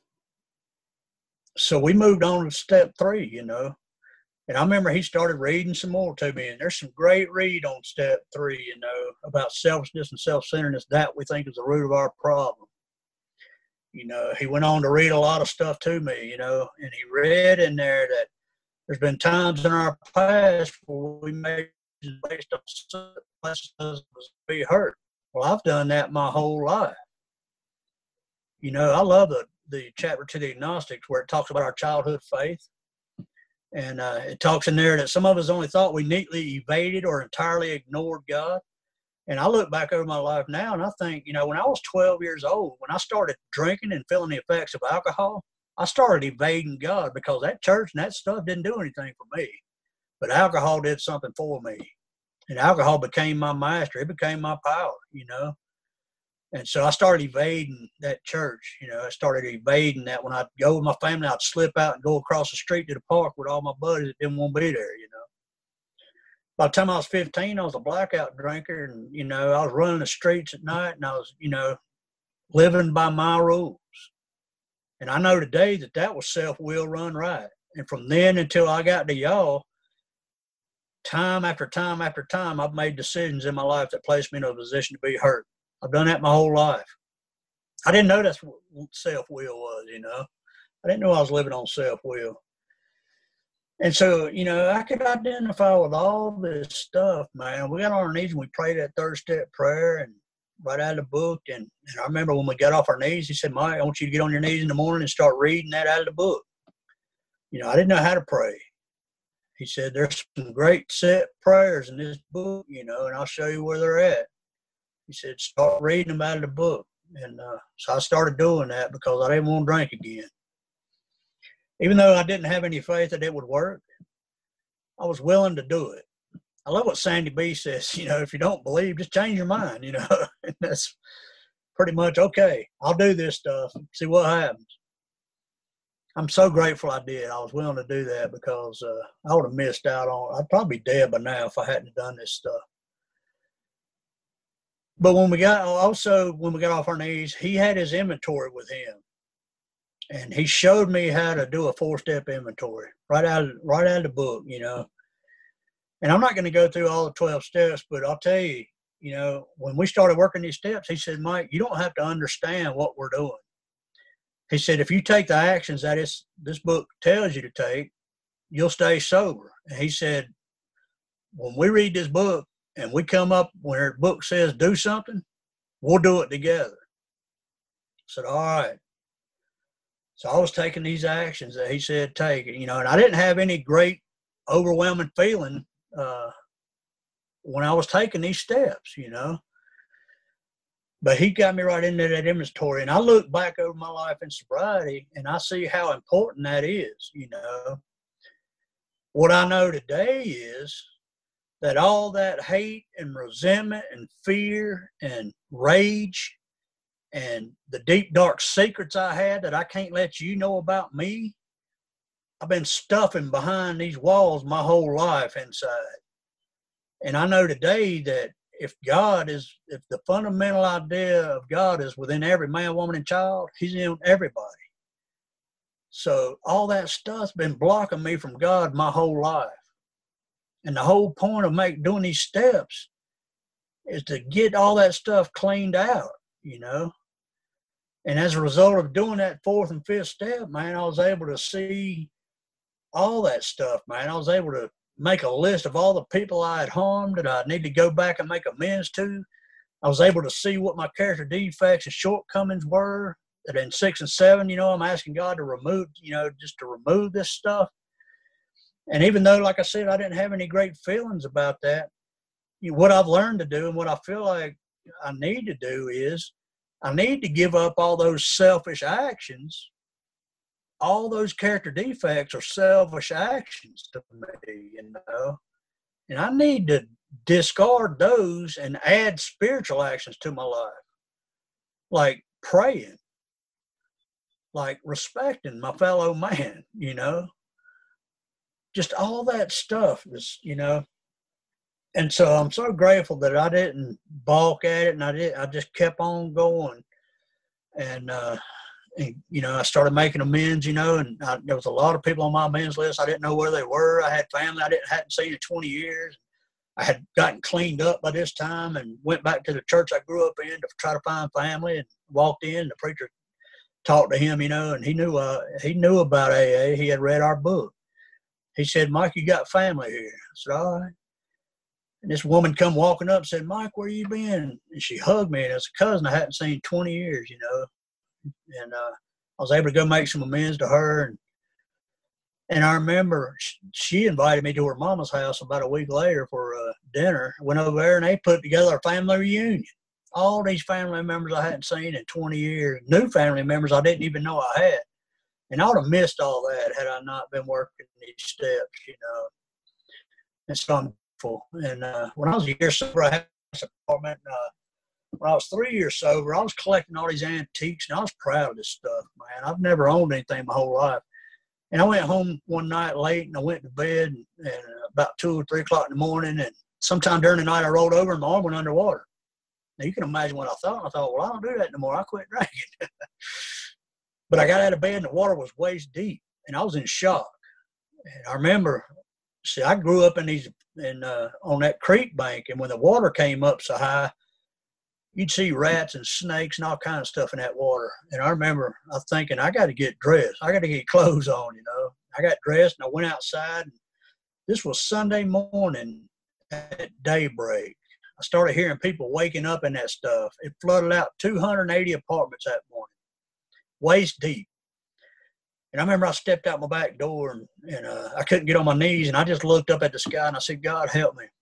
so we moved on to step three, you know, and I remember he started reading some more to me, and there's some great read on step three, you know, about selfishness and self-centeredness. That we think is the root of our problem. You know, he went on to read a lot of stuff to me, you know, and he read in there that there's been times in our past where we made based on places be hurt. Well, I've done that my whole life. You know, I love the the chapter to the agnostics where it talks about our childhood faith. And uh, it talks in there that some of us only thought we neatly evaded or entirely ignored God. And I look back over my life now and I think, you know, when I was twelve years old, when I started drinking and feeling the effects of alcohol, I started evading God because that church and that stuff didn't do anything for me. But alcohol did something for me. And alcohol became my master. It became my power, you know. And so I started evading that church. You know, I started evading that. When I'd go with my family, I'd slip out and go across the street to the park with all my buddies that didn't want to be there, you know. By the time I was fifteen, I was a blackout drinker. And, you know, I was running the streets at night and I was, you know, living by my rules. And I know today that that was self-will run right. And from then until I got to y'all, time after time after time, I've made decisions in my life that placed me in a position to be hurt. I've done that my whole life. I didn't know that's what self-will was, you know. I didn't know I was living on self-will. And so, you know, I could identify with all this stuff, man. We got on our knees and we prayed that third step prayer and right out of the book. And, and I remember when we got off our knees, he said, Mike, I want you to get on your knees in the morning and start reading that out of the book. You know, I didn't know how to pray. He said, there's some great set prayers in this book, you know, and I'll show you where they're at. He said, start reading them out of the book. And uh, so I started doing that because I didn't want to drink again. Even though I didn't have any faith that it would work, I was willing to do it. I love what Sandy B says, you know, if you don't believe, just change your mind, you know. And that's pretty much, okay, I'll do this stuff and see what happens. I'm so grateful I did. I was willing to do that because uh, I would have missed out on, I'd probably be dead by now if I hadn't done this stuff. But when we got, also when we got off our knees, he had his inventory with him. And he showed me how to do a four-step inventory right out of, right out of the book, you know. And I'm not going to go through all the twelve steps, but I'll tell you, you know, when we started working these steps, he said, Mike, you don't have to understand what we're doing. He said, if you take the actions that it's, this book tells you to take, you'll stay sober. And he said, when we read this book and we come up where the book says do something, we'll do it together. I said, all right. So I was taking these actions that he said take, you know, and I didn't have any great overwhelming feeling uh, when I was taking these steps, you know. But he got me right into that inventory. And I look back over my life in sobriety and I see how important that is, you know. What I know today is that all that hate and resentment and fear and rage and the deep, dark secrets I had that I can't let you know about me, I've been stuffing behind these walls my whole life inside. And I know today that if God is, if the fundamental idea of God is within every man, woman, and child, he's in everybody. So all that stuff's been blocking me from God my whole life. And the whole point of make, doing these steps is to get all that stuff cleaned out, you know. And as a result of doing that fourth and fifth step, man, I was able to see all that stuff, man. I was able to make a list of all the people I had harmed that I need to go back and make amends to. I was able to see what my character defects and shortcomings were. That in six and seven, you know, I'm asking God to remove, you know, just to remove this stuff. And even though, like I said, I didn't have any great feelings about that, you know, what I've learned to do and what I feel like I need to do is I need to give up all those selfish actions. All those character defects are selfish actions to me, you know, and I need to discard those and add spiritual actions to my life, like praying, like respecting my fellow man, you know, just all that stuff is, you know. And so I'm so grateful that I didn't balk at it, and I did. I just kept on going, and, uh, and you know, I started making amends, you know, and I, there was a lot of people on my amends list. I didn't know where they were. I had family I didn't hadn't seen in twenty years. I had gotten cleaned up by this time and went back to the church I grew up in to try to find family, and walked in. The preacher talked to him, you know, and he knew uh, he knew about A A. He had read our book. He said, "Mike, you got family here." I said, "All right." And this woman come walking up and said, "Mike, where you been?" And she hugged me, and it's a cousin I hadn't seen in twenty years, you know. And uh, I was able to go make some amends to her. And and I remember she invited me to her mama's house about a week later for uh, dinner. I went over there, and they put together a family reunion. All these family members I hadn't seen in twenty years, new family members I didn't even know I had. And I would have missed all that had I not been working these steps, you know. And so I'm grateful. And uh, when I was a year sober, I had this apartment. Uh, when I was three years sober, I was collecting all these antiques, and I was proud of this stuff, man. I've never owned anything my whole life. And I went home one night late, and I went to bed, and, and about two or three o'clock in the morning, and sometime during the night I rolled over, and my arm went underwater. Now, you can imagine what I thought. I thought, well, I don't do that no more. I quit drinking. But I got out of bed, and the water was waist deep, and I was in shock. And I remember, see, I grew up in these, in uh, on that creek bank, and when the water came up so high, you'd see rats and snakes and all kinds of stuff in that water. And I remember I was thinking, I got to get dressed. I got to get clothes on, you know. I got dressed, and I went outside. And this was Sunday morning at daybreak. I started hearing people waking up in that stuff. It flooded out two hundred eighty apartments that morning, waist deep. And I remember I stepped out my back door, and, and uh, I couldn't get on my knees, and I just looked up at the sky, and I said, "God, help me."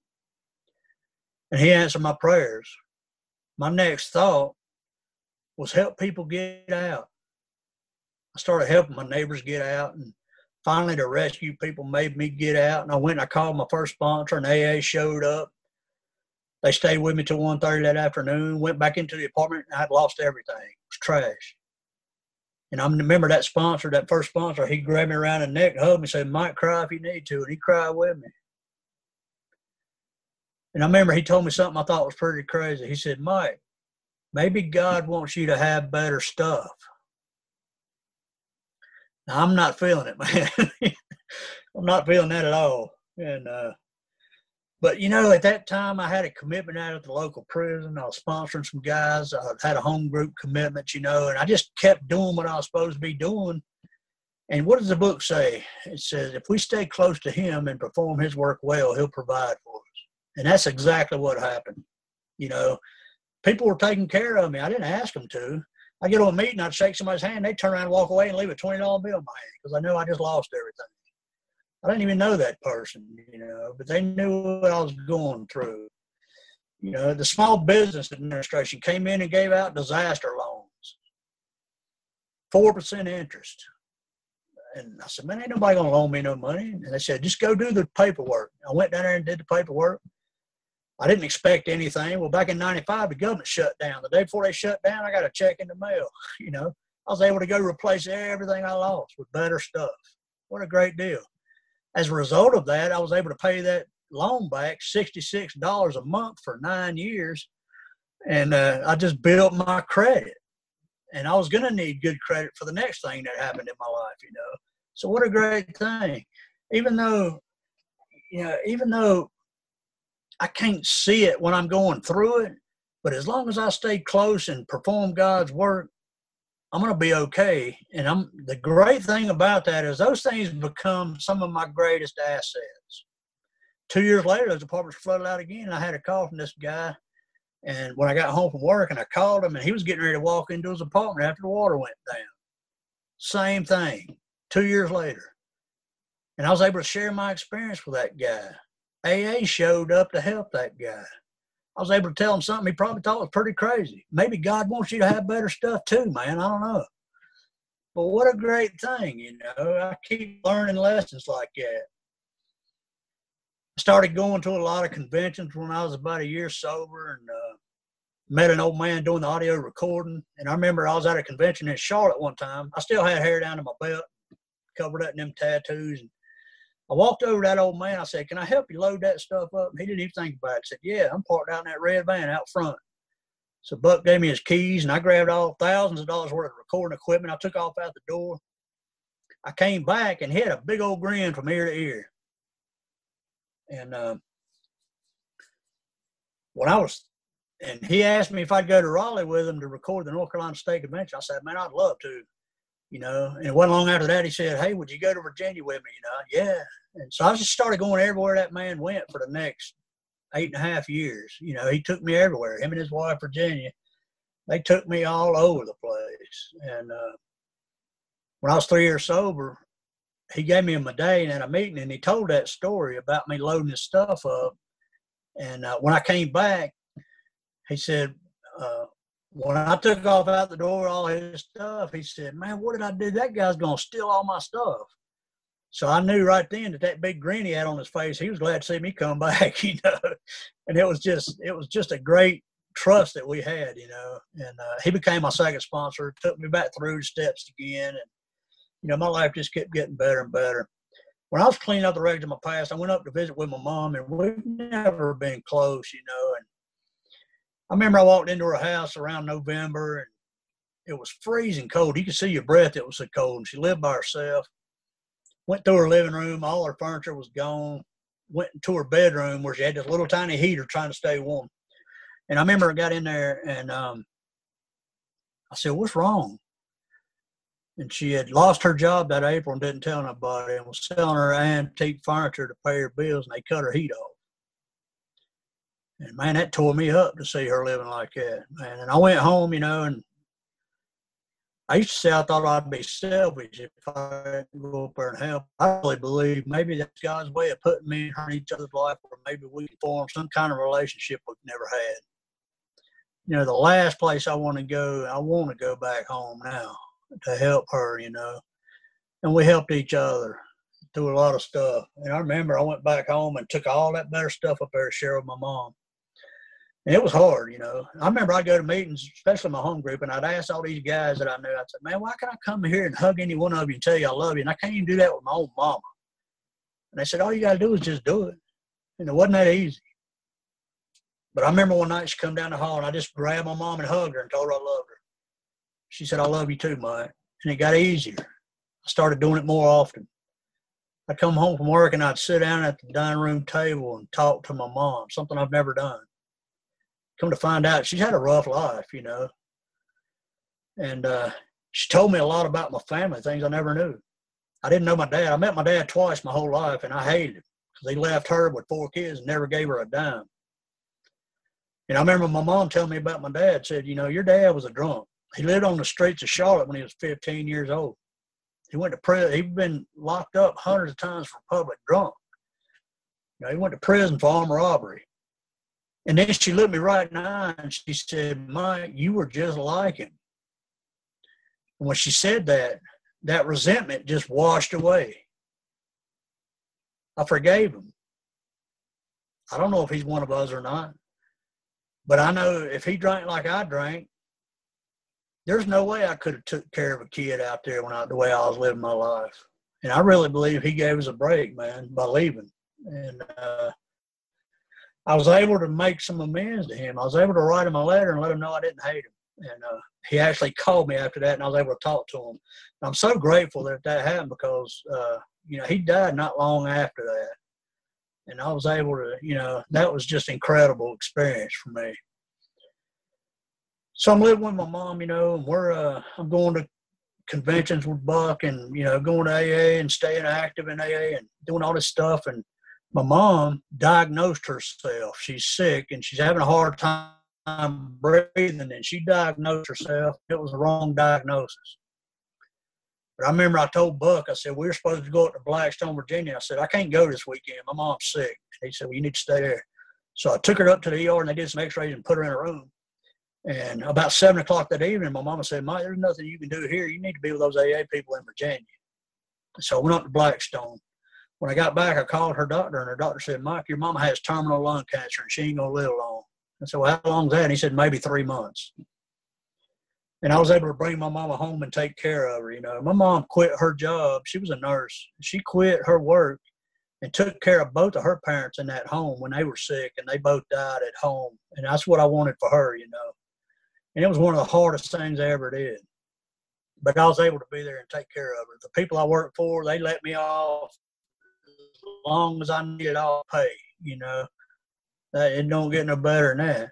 And he answered my prayers. My next thought was help people get out. I started helping my neighbors get out, and finally the rescue people made me get out. And I went and I called my first sponsor, and A A showed up. They stayed with me till one thirty that afternoon, went back into the apartment, and I'd lost everything. It was trash. And I remember that sponsor, that first sponsor, he grabbed me around the neck, hugged me, and said, "Mike, cry if you need to." And he cried with me. And I remember he told me something I thought was pretty crazy. He said, "Mike, maybe God wants you to have better stuff." Now, I'm not feeling it, man. I'm not feeling that at all. And, uh, but, you know, at that time, I had a commitment out at the local prison. I was sponsoring some guys. I had a home group commitment, you know, and I just kept doing what I was supposed to be doing. And what does the book say? It says, if we stay close to him and perform his work well, he'll provide for us. And that's exactly what happened. You know, people were taking care of me. I didn't ask them to. I get on a meeting, I'd shake somebody's hand, they'd turn around and walk away and leave a twenty dollar bill in my hand because I knew I just lost everything. I didn't even know that person, you know, but they knew what I was going through. You know, the Small Business Administration came in and gave out disaster loans, four percent interest. and I said, man, ain't nobody going to loan me no money. And they said, just go do the paperwork. I went down there and did the paperwork. I didn't expect anything. Well, back in ninety-five, the government shut down. The day before they shut down, I got a check in the mail. You know, I was able to go replace everything I lost with better stuff. What a great deal. As a result of that, I was able to pay that loan back sixty-six dollars a month for nine years. And uh, I just built my credit. And I was going to need good credit for the next thing that happened in my life, you know. So what a great thing. Even though, you know, even though I can't see it when I'm going through it, but as long as I stay close and perform God's work, I'm going to be okay. And I'm the great thing about that is those things become some of my greatest assets. Two years later, those apartments flooded out again, and I had a call from this guy. And when I got home from work and I called him, and he was getting ready to walk into his apartment after the water went down. Same thing, two years later. And I was able to share my experience with that guy. A A showed up to help that guy. I was able to tell him something he probably thought was pretty crazy. Maybe God wants you to have better stuff too, man. I don't know. But what a great thing, you know. I keep learning lessons like that. I started going to a lot of conventions when I was about a year sober, and uh, met an old man doing the audio recording. And I remember I was at a convention in Charlotte one time. I still had hair down to my belt, covered up in them tattoos. And I walked over to that old man. I said, can I help you load that stuff up? And he didn't even think about it. He said, yeah, I'm parked out in that red van out front. So Buck gave me his keys, and I grabbed all thousands of dollars worth of recording equipment. I took off out the door. I came back, and he had a big old grin from ear to ear. And uh, when I was, and he asked me if I'd go to Raleigh with him to record the North Carolina State Convention. I said, man, I'd love to, you know. And it wasn't long after that he said, hey, would you go to Virginia with me, you know? Yeah. And so I just started going everywhere that man went for the next eight and a half years. You know, he took me everywhere. Him and his wife, Virginia, they took me all over the place. And uh, when I was three years sober, he gave me a medallion at a meeting, and he told that story about me loading his stuff up. And uh, when I came back, he said, uh, when I took off out the door, all his stuff, he said, man, what did I do? That guy's going to steal all my stuff. So I knew right then that that big grin he had on his face, he was glad to see me come back, you know. And it was just, it was just a great trust that we had, you know. And uh, he became my second sponsor, took me back through the steps again. And, you know, my life just kept getting better and better. When I was cleaning up the records of my past, I went up to visit with my mom, and we've never been close, you know. And I remember I walked into her house around November, and it was freezing cold. You could see your breath, it was so cold. And she lived by herself. Went through her living room. All her furniture was gone. Went into her bedroom where she had this little tiny heater trying to stay warm. And I remember I got in there, and um, I said, what's wrong? And she had lost her job that April and didn't tell nobody, and was selling her antique furniture to pay her bills, and they cut her heat off. And, man, that tore me up to see her living like that, man. And I went home, you know, and I used to say I thought I'd be selfish if I could go up there and help. I really believe maybe that's God's way of putting me and her in each other's life, where maybe we can form some kind of relationship we've never had. You know, the last place I want to go, I want to go back home now to help her, you know. And we helped each other through a lot of stuff. And I remember I went back home and took all that better stuff up there to share with my mom. And it was hard, you know. I remember I'd go to meetings, especially my home group, and I'd ask all these guys that I knew, I'd say, man, why can't I come here and hug any one of you and tell you I love you? And I can't even do that with my own mama. And they said, all you got to do is just do it. And it wasn't that easy. But I remember one night she come down the hall, and I just grabbed my mom and hugged her and told her I loved her. She said, I love you too, Mike. And it got easier. I started doing it more often. I'd come home from work, and I'd sit down at the dining room table and talk to my mom, something I've never done. Come to find out, she's had a rough life, you know. And uh, she told me a lot about my family, things I never knew. I didn't know my dad. I met my dad twice my whole life, and I hated him because he left her with four kids and never gave her a dime. And I remember my mom telling me about my dad, said, you know, your dad was a drunk. He lived on the streets of Charlotte when he was fifteen years old. He went to prison. He'd been locked up hundreds of times for public drunk. You know, he went to prison for armed robbery. And then she looked me right in the eye and she said, Mike, you were just like him. And when she said that, that resentment just washed away. I forgave him. I don't know if he's one of us or not, but I know if he drank like I drank, there's no way I could have took care of a kid out there when I, the way I was living my life. And I really believe he gave us a break, man, by leaving. And uh, I was able to make some amends to him. I was able to write him a letter and let him know I didn't hate him. And uh, he actually called me after that, and I was able to talk to him. And I'm so grateful that that happened because, uh, you know, he died not long after that. And I was able to, you know, that was just incredible experience for me. So I'm living with my mom, you know, and we're, uh, I'm going to conventions with Buck and, you know, going to A A and staying active in A A and doing all this stuff. And my mom diagnosed herself. She's sick and she's having a hard time breathing, and she diagnosed herself. It was the wrong diagnosis. But I remember I told Buck, I said, we were supposed to go up to Blackstone, Virginia. I said, I can't go this weekend. My mom's sick. And he said, well, you need to stay there. So I took her up to the E R and they did some x-rays and put her in a room. And about seven o'clock that evening, my mama said, Mike, there's nothing you can do here. You need to be with those A A people in Virginia. So I went up to Blackstone. When I got back, I called her doctor, and her doctor said, Mike, your mama has terminal lung cancer, and she ain't going to live long. I said, well, how long is that? And he said, maybe three months. And I was able to bring my mama home and take care of her. You know, my mom quit her job. She was a nurse. She quit her work and took care of both of her parents in that home when they were sick, and they both died at home. And that's what I wanted for her, you know. And it was one of the hardest things I ever did. But I was able to be there and take care of her. The people I worked for, they let me off as long as I needed all pay, you know. It don't get no better than that.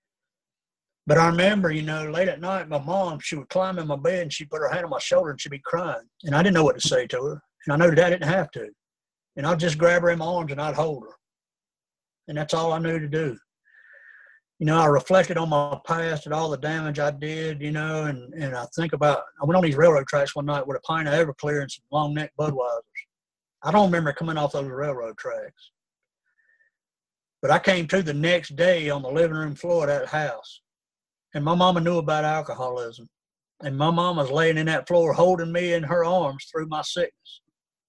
But I remember, you know, late at night, my mom, she would climb in my bed and she'd put her hand on my shoulder and she'd be crying. And I didn't know what to say to her. And I knew Dad didn't have to. And I'd just grab her in my arms and I'd hold her. And that's all I knew to do. You know, I reflected on my past and all the damage I did, you know, and, and I think about, I went on these railroad tracks one night with a pint of Everclear and some long neck Budweisers. I don't remember coming off those railroad tracks. But I came to the next day on the living room floor of that house. And my mama knew about alcoholism. And my mama was laying in that floor holding me in her arms through my sickness.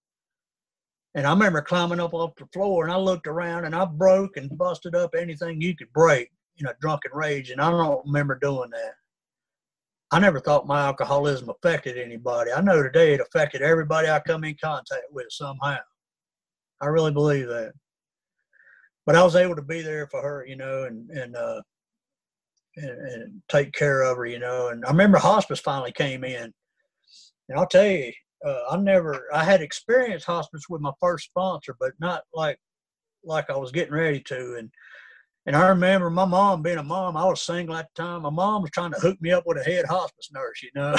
And I remember climbing up off the floor, and I looked around, and I broke and busted up anything you could break in a drunken rage. And I don't remember doing that. I never thought my alcoholism affected anybody. I know today it affected everybody I come in contact with somehow. I really believe that. But I was able to be there for her, you know, and, and, uh, and, and take care of her, you know. And I remember hospice finally came in. And I'll tell you, uh, I never, I had experienced hospice with my first sponsor, but not like, like I was getting ready to. And, and I remember my mom being a mom, I was single at the time. My mom was trying to hook me up with a head hospice nurse, you know.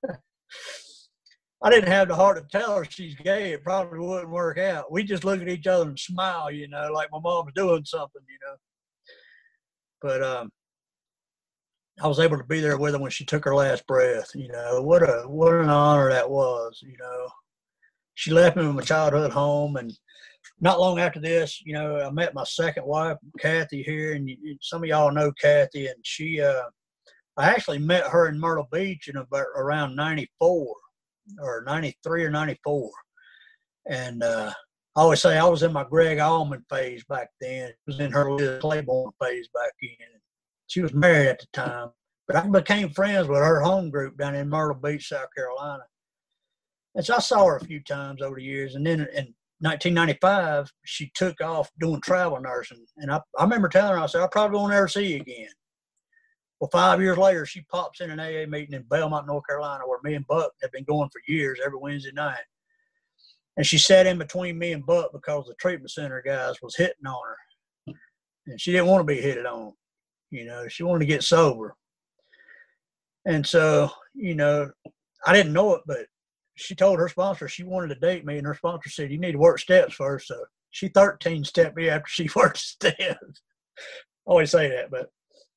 I didn't have the heart to tell her she's gay. It probably wouldn't work out. We just look at each other and smile, you know, like my mom's doing something, you know. But um, I was able to be there with her when she took her last breath, you know. What a what an honor that was, you know. She left me with my childhood home, and not long after this, you know, I met my second wife, Kathy, here, and you, some of y'all know Kathy, and she, uh, I actually met her in Myrtle Beach in about around ninety-four. Or ninety-three or ninety-four. And uh, I always say I was in my Greg Allman phase back then. It was in her Liz Claiborne phase back then. She was married at the time. But I became friends with her home group down in Myrtle Beach, South Carolina. And so I saw her a few times over the years. And then in nineteen ninety-five, she took off doing travel nursing. And I, I remember telling her, I said, I probably won't ever see you again. Well, five years later, she pops in an A A meeting in Belmont, North Carolina, where me and Buck have been going for years every Wednesday night. And she sat in between me and Buck because the treatment center guys was hitting on her. And she didn't want to be hitted on. You know, she wanted to get sober. And so, you know, I didn't know it, but she told her sponsor she wanted to date me, and her sponsor said, you need to work steps first. So she thirteen-stepped me after she worked steps. I always say that, but.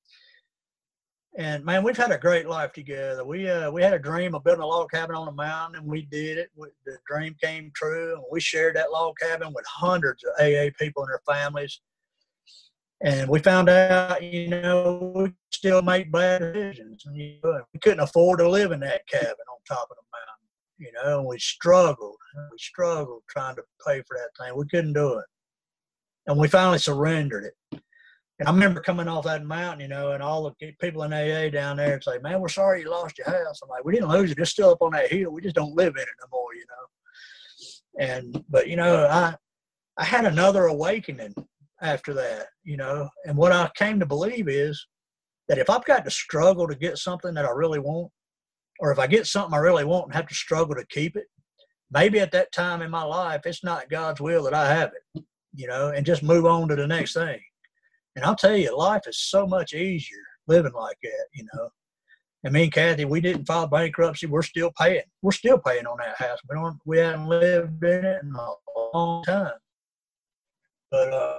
And, man, we've had a great life together. We uh, we had a dream of building a log cabin on a mountain, and we did it. We, the dream came true, and we shared that log cabin with hundreds of A A people and their families. And we found out, you know, we still make bad decisions. And, you know, we couldn't afford to live in that cabin on top of the mountain. you know, and we struggled. We struggled trying to pay for that thing. We couldn't do it. And we finally surrendered it. And I remember coming off that mountain, you know, and all the people in A A down there say, man, we're sorry you lost your house. I'm like, we didn't lose it. It's still up on that hill. We just don't live in it no more, you know. And, but, you know, I, I had another awakening after that, you know. And what I came to believe is that if I've got to struggle to get something that I really want, or if I get something I really want and have to struggle to keep it, maybe at that time in my life, it's not God's will that I have it, you know, and just move on to the next thing. And I'll tell you, life is so much easier living like that, you know. And me and Kathy, we didn't file bankruptcy. We're still paying. We're still paying on that house. We don't. We haven't lived in it in a long time. But uh,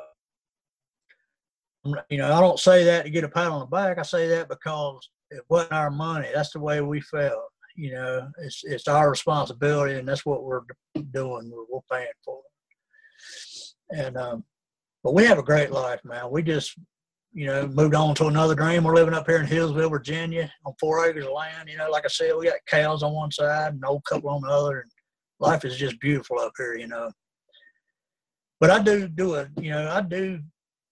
you know, I don't say that to get a pat on the back. I say that because it wasn't our money. That's the way we felt. You know, it's it's our responsibility, and that's what we're doing. We're, we're paying for it. And um, but we have a great life, man. We just, you know, moved on to another dream. We're living up here in Hillsville, Virginia, on four acres of land. You know, like I said, we got cows on one side and an old couple on the other, and life is just beautiful up here, you know. But I do do a, you know, I do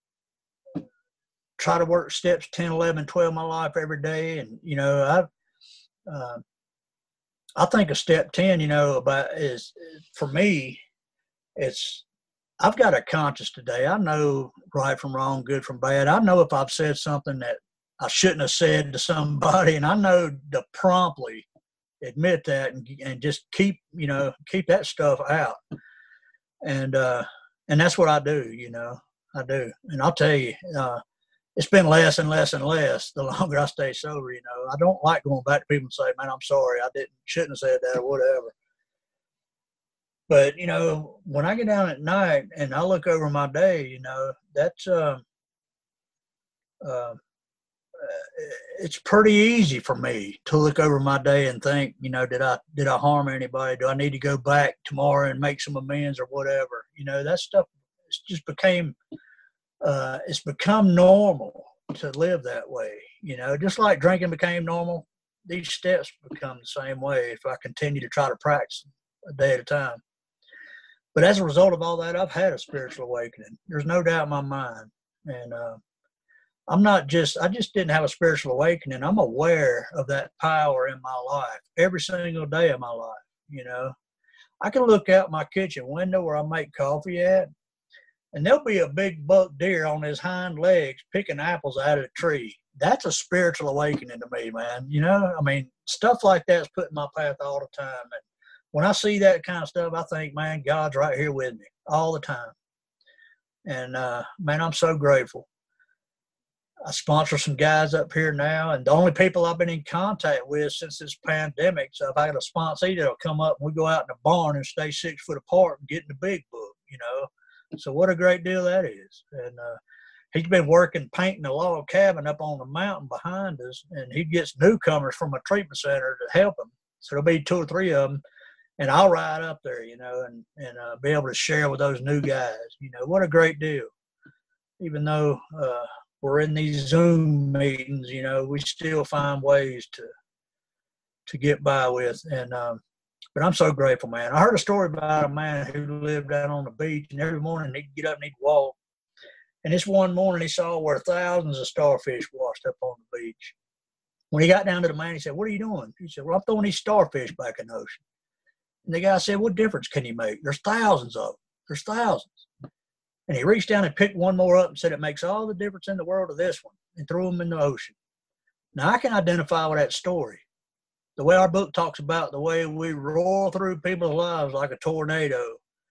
try to work steps ten, eleven, twelve in my life every day. And, you know, I, uh, I think a step ten, you know, about is, for me, it's, I've got a conscience today. I know right from wrong, good from bad. I know if I've said something that I shouldn't have said to somebody, and I know to promptly admit that and, and just keep, you know, keep that stuff out. And, uh, and that's what I do, you know, I do. And I'll tell you, uh, it's been less and less and less the longer I stay sober, you know. I don't like going back to people and say, man, I'm sorry, I didn't, shouldn't have said that or whatever. But, you know, when I get down at night and I look over my day, you know, that's, uh, uh, it's pretty easy for me to look over my day and think, you know, did I, did I harm anybody? Do I need to go back tomorrow and make some amends or whatever? You know, that stuff, it's just became, uh, it's become normal to live that way. You know, just like drinking became normal, these steps become the same way if I continue to try to practice a day at a time. But as a result of all that, I've had a spiritual awakening. There's no doubt in my mind. And uh, I'm not just, I just didn't have a spiritual awakening. I'm aware of that power in my life every single day of my life. You know, I can look out my kitchen window where I make coffee at, and there'll be a big buck deer on his hind legs picking apples out of the tree. That's a spiritual awakening to me, man. You know, I mean, stuff like that's put in my path all the time. And when I see that kind of stuff, I think, man, God's right here with me all the time. And, uh, man, I'm so grateful. I sponsor some guys up here now, and the only people I've been in contact with since this pandemic, so if I got a sponsee that'll come up and we go out in the barn and stay six foot apart and get in the big book, you know. So what a great deal that is. And uh, he's been working painting a log cabin up on the mountain behind us, and he gets newcomers from a treatment center to help him. So there'll be two or three of them. And I'll ride up there, you know, and, and uh, be able to share with those new guys. You know, what a great deal. Even though uh, we're in these Zoom meetings, you know, we still find ways to to get by with. And um, but I'm so grateful, man. I heard a story about a man who lived down on the beach, and every morning he'd get up and he'd walk. And this one morning he saw where thousands of starfish washed up on the beach. When he got down to the man, he said, "What are you doing?" He said, "Well, I'm throwing these starfish back in the ocean." And the guy said, "What difference can you make? There's thousands of them. There's thousands." And he reached down and picked one more up and said, "It makes all the difference in the world to this one," and threw them in the ocean. Now, I can identify with that story. The way our book talks about the way we roar through people's lives like a tornado,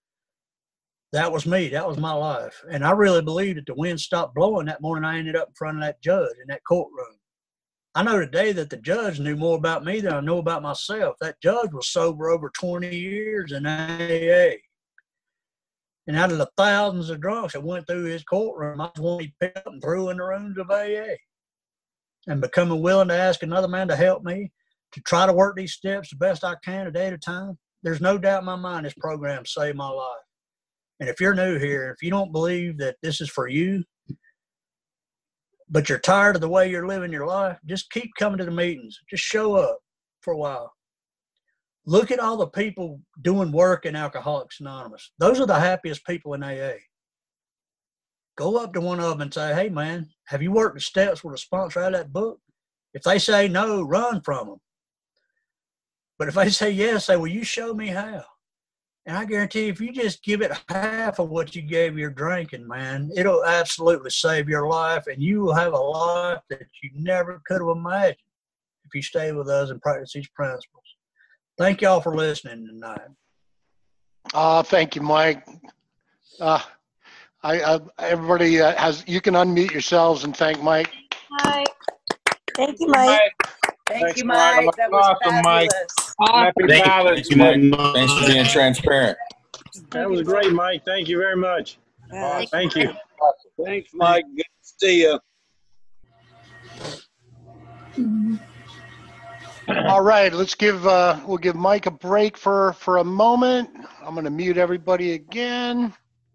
that was me. That was my life. And I really believe that the wind stopped blowing that morning I ended up in front of that judge in that courtroom. I know today that the judge knew more about me than I know about myself. That judge was sober over twenty years in A A. And out of the thousands of drunks that went through his courtroom, I was one he picked up and threw in the rooms of A A. And becoming willing to ask another man to help me, to try to work these steps the best I can a day at a time, there's no doubt in my mind this program saved my life. And if you're new here, if you don't believe that this is for you, but you're tired of the way you're living your life, just keep coming to the meetings. Just show up for a while. Look at all the people doing work in Alcoholics Anonymous. Those are the happiest people in A A. Go up to one of them and say, hey, man, have you worked the steps with a sponsor out of that book? If they say no, run from them. But if they say yes, say, will you show me how? And I guarantee you, if you just give it half of what you gave your drinking, man, it'll absolutely save your life, and you will have a life that you never could have imagined if you stay with us and practice these principles. Thank y'all for listening tonight. Uh, thank you, Mike. Uh, I, uh, everybody uh, has, you can unmute yourselves and thank Mike. Hi. Thank you, Mike. Thank Thanks, you, Mike. Mike. That was Awesome, Mike. fabulous. Happy Thank Valentine's you, Mike. Mike. Thanks for being transparent. That was great, Mike. Thank you very much. Yeah. Thank you. Thanks, Mike. Good to see you. All right, let's give, uh, we'll give Mike a break for, for a moment. I'm going to mute everybody again.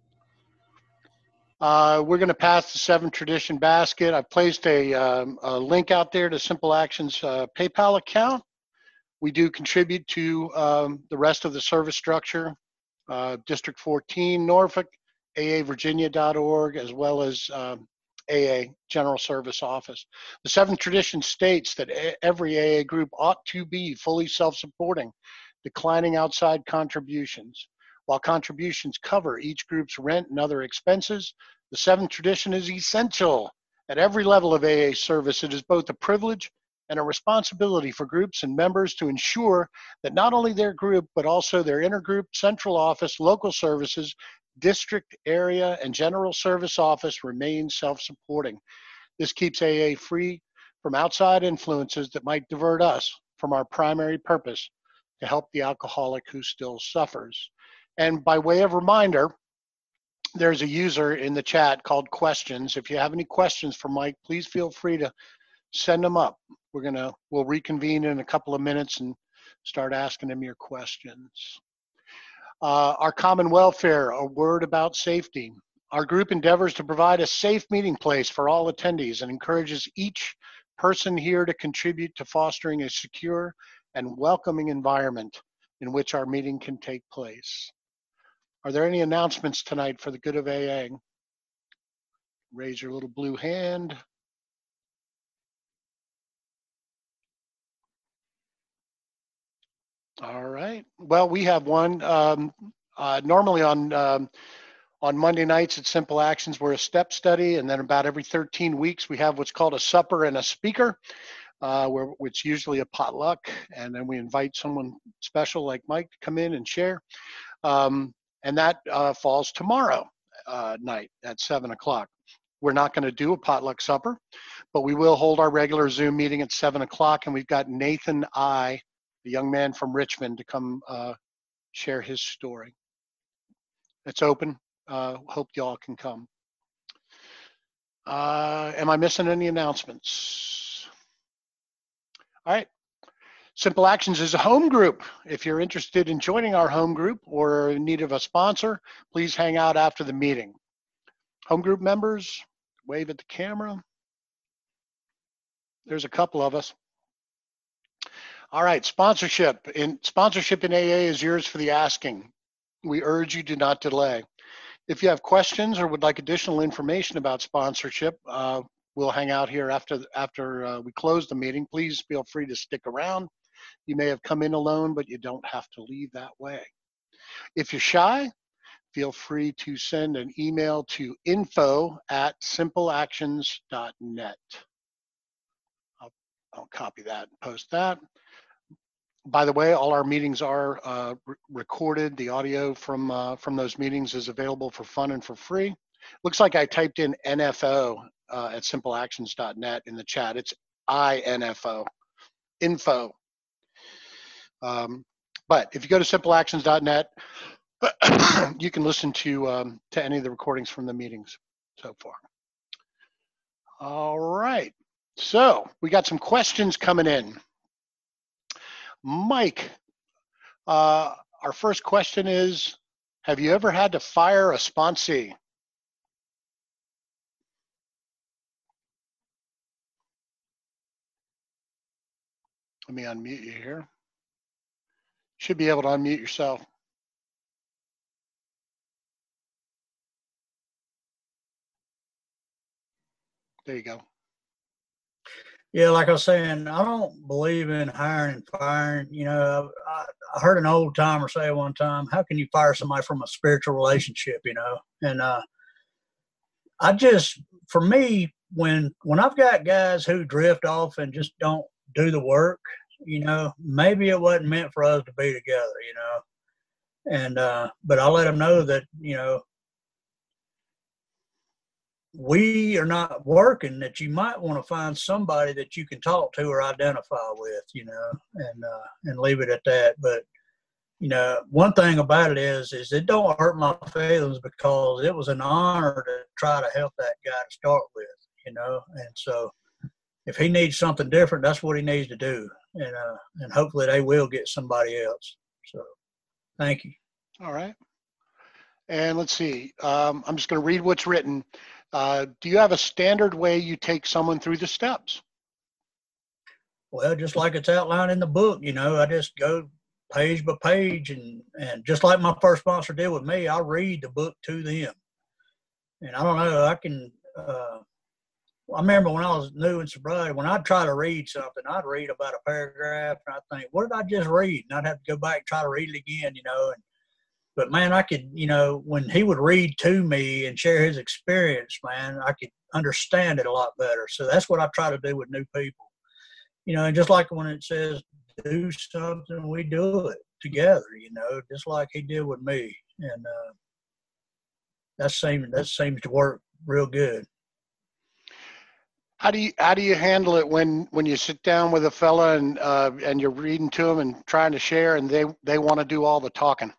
Uh, we're going to pass the Seven Tradition Basket. I've placed a, um, a link out there to Simple Actions uh, PayPal account. We do contribute to um, the rest of the service structure, uh, District fourteen, Norfolk, A A Virginia dot org, as well as um, A A General Service Office. The Seventh Tradition states that every A A group ought to be fully self-supporting, declining outside contributions. While contributions cover each group's rent and other expenses, the Seventh Tradition is essential. At every level of A A service, it is both a privilege and a responsibility for groups and members to ensure that not only their group, but also their intergroup, central office, local services, district, area, and general service office remain self-supporting. This keeps A A free from outside influences that might divert us from our primary purpose to help the alcoholic who still suffers. And by way of reminder, there's a user in the chat called Questions. If you have any questions for Mike, please feel free to send them up. We're gonna, we'll reconvene in a couple of minutes and start asking him your questions. Uh, our common welfare, a word about safety. Our group endeavors to provide a safe meeting place for all attendees and encourages each person here to contribute to fostering a secure and welcoming environment in which our meeting can take place. Are there any announcements tonight for the good of A A? Raise your little blue hand. All right. Well, we have one. Um, uh, normally on um, on Monday nights at Simple Actions, we're a step study, and then about every thirteen weeks, we have what's called a supper and a speaker, uh, where it's usually a potluck, and then we invite someone special like Mike to come in and share. Um, and that uh, falls tomorrow uh, night at seven o'clock. We're not going to do a potluck supper, but we will hold our regular Zoom meeting at seven o'clock, and we've got Nathan I, the young man from Richmond, to come uh, share his story. It's open. Uh, hope y'all can come. Uh, am I missing any announcements? All right. Simple Actions is a home group. If you're interested in joining our home group or in need of a sponsor, please hang out after the meeting. Home group members, wave at the camera. There's a couple of us. All right, sponsorship. In, sponsorship in A A is yours for the asking. We urge you to not delay. If you have questions or would like additional information about sponsorship, uh, we'll hang out here after, after uh, we close the meeting. Please feel free to stick around. You may have come in alone, but you don't have to leave that way. If you're shy, feel free to send an email to info at simple actions dot net. I'll, I'll copy that and post that. By the way, all our meetings are uh, re recorded. The audio from uh, from those meetings is available for fun and for free. Looks like I typed in N F O uh, at simple actions dot net in the chat. It's I N F O, info. Um, but if you go to simple actions dot net, you can listen to um, to any of the recordings from the meetings so far. All right, so we got some questions coming in. Mike, uh, our first question is, have you ever had to fire a sponsee? Let me unmute you here. Should be able to unmute yourself. There you go. Yeah, like I was saying, I don't believe in hiring and firing. You know, I, I heard an old timer say one time, how can you fire somebody from a spiritual relationship, you know? And uh, I just, for me, when when I've got guys who drift off and just don't do the work, you know, maybe it wasn't meant for us to be together, you know? And, uh, but I let them know that, you know, we are not working, that you might want to find somebody that you can talk to or identify with, you know, and, uh, and leave it at that. But, you know, one thing about it is, is it don't hurt my feelings because it was an honor to try to help that guy to start with, you know? And so if he needs something different, that's what he needs to do. And, uh, and hopefully they will get somebody else. So thank you. All right. And let's see. Um, I'm just going to read what's written. Uh, do you have a standard way you take someone through the steps? Well, just like it's outlined in the book, you know, I just go page by page, and, and just like my first sponsor did with me, I read the book to them. And I don't know, I can, uh, I remember when I was new in sobriety, when I'd try to read something, I'd read about a paragraph and I'd think, what did I just read? And I'd have to go back and try to read it again, you know. And But, man, I could, you know, when he would read to me and share his experience, man, I could understand it a lot better. So that's what I try to do with new people. You know, and just like when it says do something, we do it together, you know, just like he did with me. And uh, that seems, that seems to work real good. How do you how do you handle it when when you sit down with a fella and uh, and you're reading to them and trying to share, and they they want to do all the talking?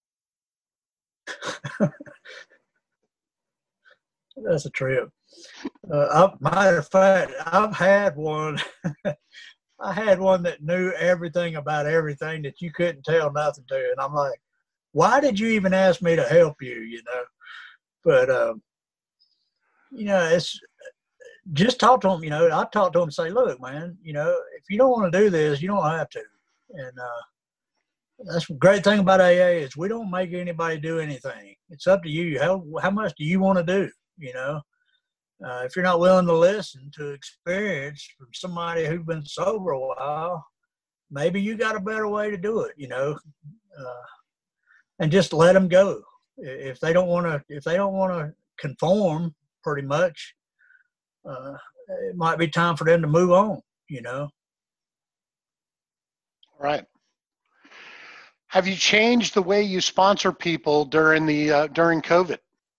That's a trip. Uh, I, matter of fact, I've had one. I had one that knew everything about everything that you couldn't tell nothing to, and I'm like, why did you even ask me to help you? You know, but um, you know, it's just talk to them. You know, I talk to them and say, look, man, you know, if you don't want to do this, you don't have to. And uh, that's the great thing about A A is we don't make anybody do anything. It's up to you. How how much do you want to do? You know, uh, if you're not willing to listen to experience from somebody who's been sober a while, maybe you got a better way to do it. You know, uh, and just let them go. If they don't want to, if they don't want to conform, pretty much, uh, it might be time for them to move on. You know. Right. Have you changed the way you sponsor people during the uh, during COVID?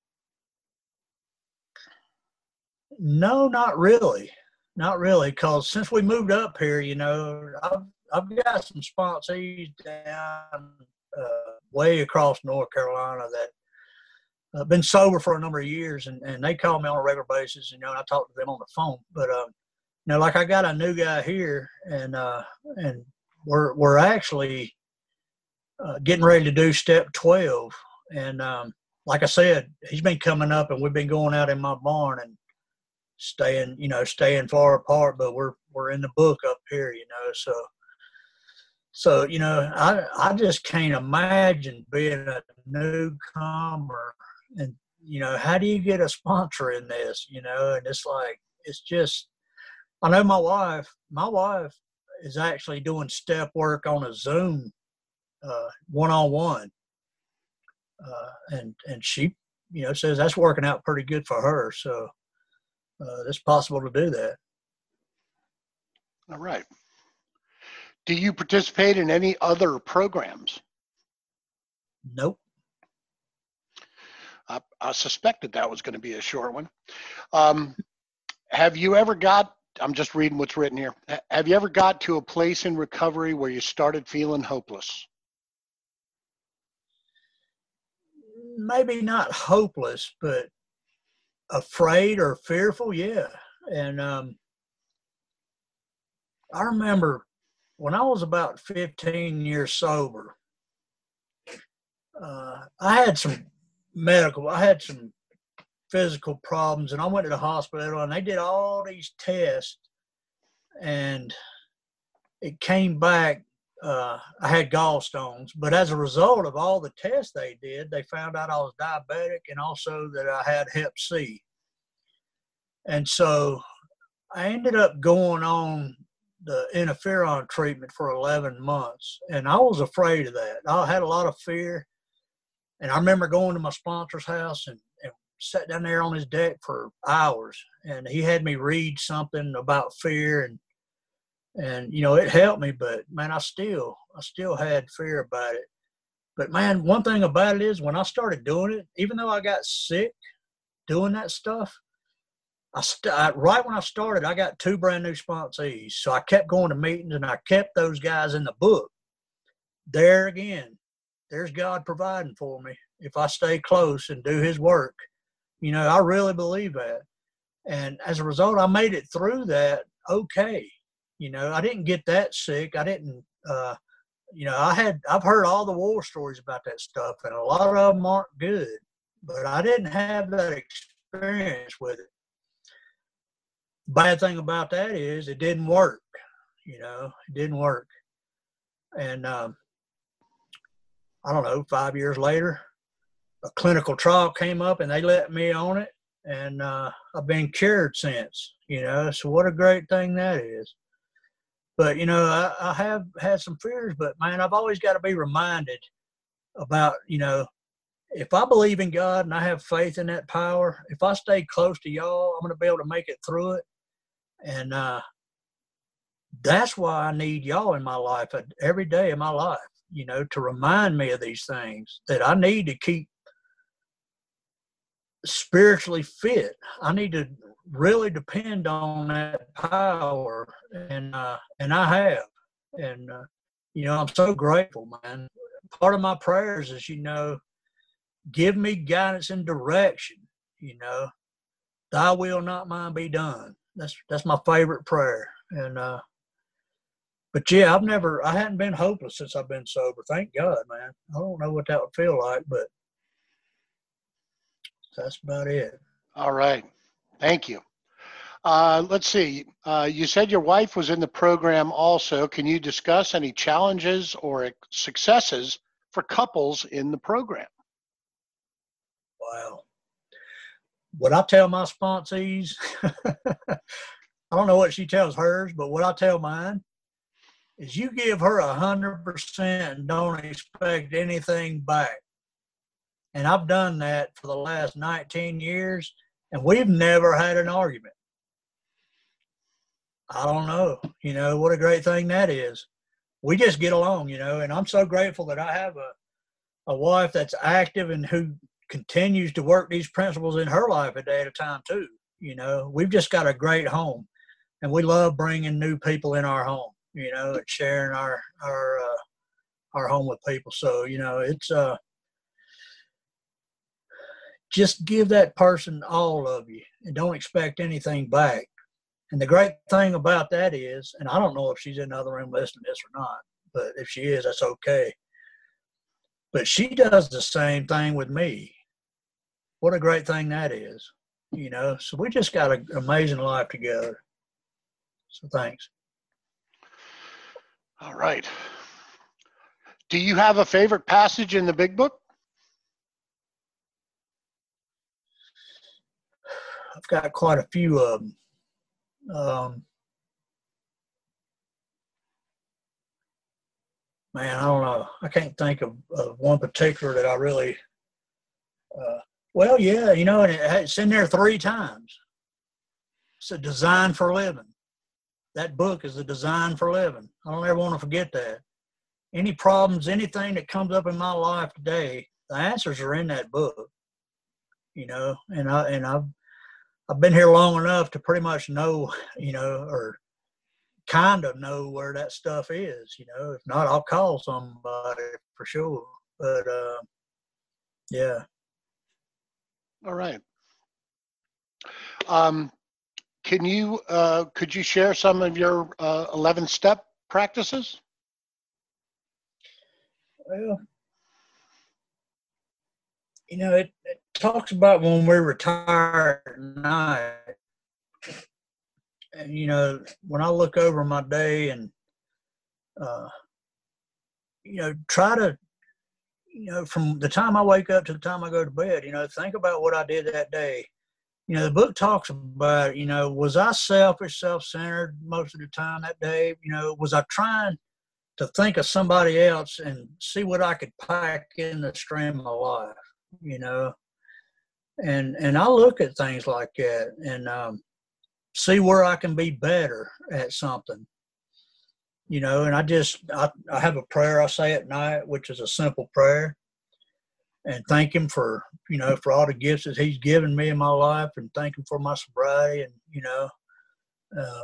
No, not really, not really. Because since we moved up here, you know, I've I've got some sponsees down uh, way across North Carolina that have been sober for a number of years, and, and they call me on a regular basis. You know, and I talk to them on the phone. But um, you know, like I got a new guy here, and uh, and we're we're actually Uh, getting ready to do step twelve. And um, like I said, he's been coming up and we've been going out in my barn and staying, you know, staying far apart, but we're, we're in the book up here, you know, so, so, you know, I, I just can't imagine being a newcomer and, you know, how do you get a sponsor in this, you know, and it's like, it's just, I know my wife, my wife is actually doing step work on a Zoom Uh, one-on-one, uh, and and she, you know, says that's working out pretty good for her. So uh, it's possible to do that. All right. Do you participate in any other programs? Nope. I, I suspected that was going to be a short one. Um, have you ever got? I'm just reading what's written here. Have you ever got to a place in recovery where you started feeling hopeless? Maybe not hopeless, but afraid or fearful, yeah. And um, I remember when I was about fifteen years sober, uh, I had some medical, I had some physical problems, and I went to the hospital, and they did all these tests, and it came back uh, I had gallstones. But as a result of all the tests they did, they found out I was diabetic and also that I had hep C. And so I ended up going on the interferon treatment for eleven months. And I was afraid of that. I had a lot of fear. And I remember going to my sponsor's house and, and sat down there on his deck for hours. And he had me read something about fear, and, and, you know, it helped me, but man, I still, I still had fear about it. But man, one thing about it is when I started doing it, even though I got sick doing that stuff, I st- I, right when I started, I got two brand new sponsees. So I kept going to meetings and I kept those guys in the book. There again, there's God providing for me if I stay close and do his work. You know, I really believe that. And as a result, I made it through that okay. You know, I didn't get that sick. I didn't, uh, you know, I had, I've heard all the war stories about that stuff, and a lot of them aren't good, but I didn't have that experience with it. Bad thing about that is it didn't work. You know, it didn't work. And um, I don't know, five years later, a clinical trial came up and they let me on it, and uh, I've been cured since, you know, so what a great thing that is. But, you know, I, I have had some fears, but man, I've always got to be reminded about, you know, if I believe in God and I have faith in that power, if I stay close to y'all, I'm going to be able to make it through it. And uh, that's why I need y'all in my life every day of my life, you know, to remind me of these things that I need to keep spiritually fit. I need to really depend on that power, and uh, and I have. And, uh, you know, I'm so grateful, man. Part of my prayers is, you know, give me guidance and direction, you know. Thy will, not mine, be done. That's that's my favorite prayer. And uh, but yeah, I've never, I hadn't been hopeless since I've been sober. Thank God, man. I don't know what that would feel like, but that's about it. All right. Thank you. Uh, let's see. Uh, you said your wife was in the program also. Can you discuss any challenges or successes for couples in the program? Wow. What I tell my sponsees, I don't know what she tells hers, but what I tell mine is you give her a hundred percent and don't expect anything back. And I've done that for the last nineteen years, and we've never had an argument. I don't know, you know, what a great thing that is. We just get along, you know, and I'm so grateful that I have a, a wife that's active and who continues to work these principles in her life a day at a time too. You know, we've just got a great home, and we love bringing new people in our home, you know, and sharing our, our, uh, our home with people. So, you know, it's, uh, just give that person all of you and don't expect anything back. And the great thing about that is, and I don't know if she's in the other room listening to this or not, but if she is, that's okay. But she does the same thing with me. What a great thing that is, you know. So we just got an amazing life together. So thanks. All right. Do you have a favorite passage in the Big Book? I've got quite a few of them. Um, man, I don't know. I can't think of, of one particular that I really, uh, well, yeah, you know, and it, it's in there three times. It's a design for living. That book is a design for living. I don't ever want to forget that. Any problems, anything that comes up in my life today, the answers are in that book, you know, and I, and I've, I've been here long enough to pretty much know, you know, or kind of know where that stuff is, you know. If not, I'll call somebody for sure. But, uh, yeah. All right. Um, can you, uh, could you share some of your uh, eleven step practices? Well, you know, it, it talks about when we retire at night. And, you know, when I look over my day and uh, you know, try to, you know, from the time I wake up to the time I go to bed, you know, think about what I did that day. You know, the book talks about, you know, was I selfish, self-centered most of the time that day? You know, was I trying to think of somebody else and see what I could pack in the stream of my life, you know? And and I look at things like that and um, see where I can be better at something, you know. And I just I, I have a prayer I say at night, which is a simple prayer, and thank Him for you know for all the gifts that He's given me in my life, and thank Him for my sobriety, and you know, uh,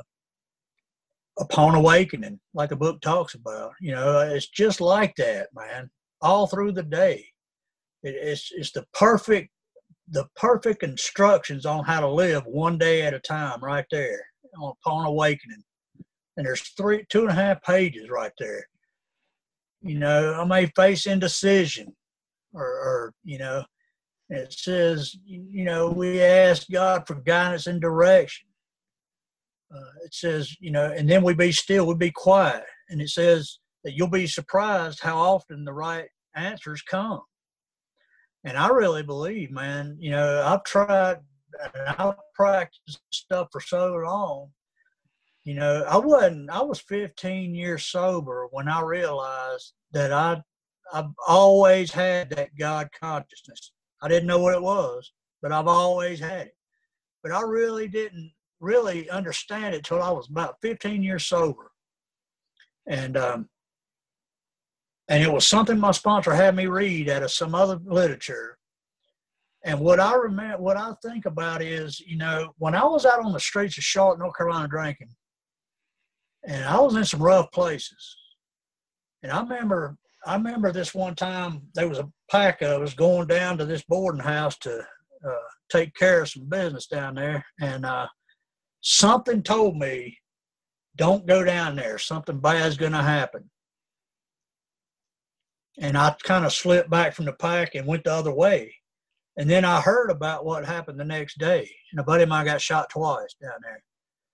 upon awakening, like the book talks about, you know, it's just like that, man. All through the day, it, it's it's the perfect. the perfect instructions on how to live one day at a time right there upon awakening. And there's three, two and a half pages right there. You know, I may face indecision or, or you know, it says, you know, we ask God for guidance and direction. Uh, it says, you know, and then we be still, we be quiet. And it says that you'll be surprised how often the right answers come. And I really believe, man, you know, I've tried and I've practiced stuff for so long. You know, I wasn't, I was fifteen years sober when I realized that I, I've always had that God consciousness. I didn't know what it was, but I've always had it. But I really didn't really understand it till I was about fifteen years sober. And, um, And it was something my sponsor had me read out of some other literature. And what I remember, what I think about is, you know, when I was out on the streets of Charlotte, North Carolina drinking, and I was in some rough places. And I remember, I remember this one time there was a pack of us going down to this boarding house to uh, take care of some business down there. And uh, something told me, don't go down there. Something bad's going to happen. And I kind of slipped back from the pack and went the other way. And then I heard about what happened the next day. And a buddy of mine got shot twice down there.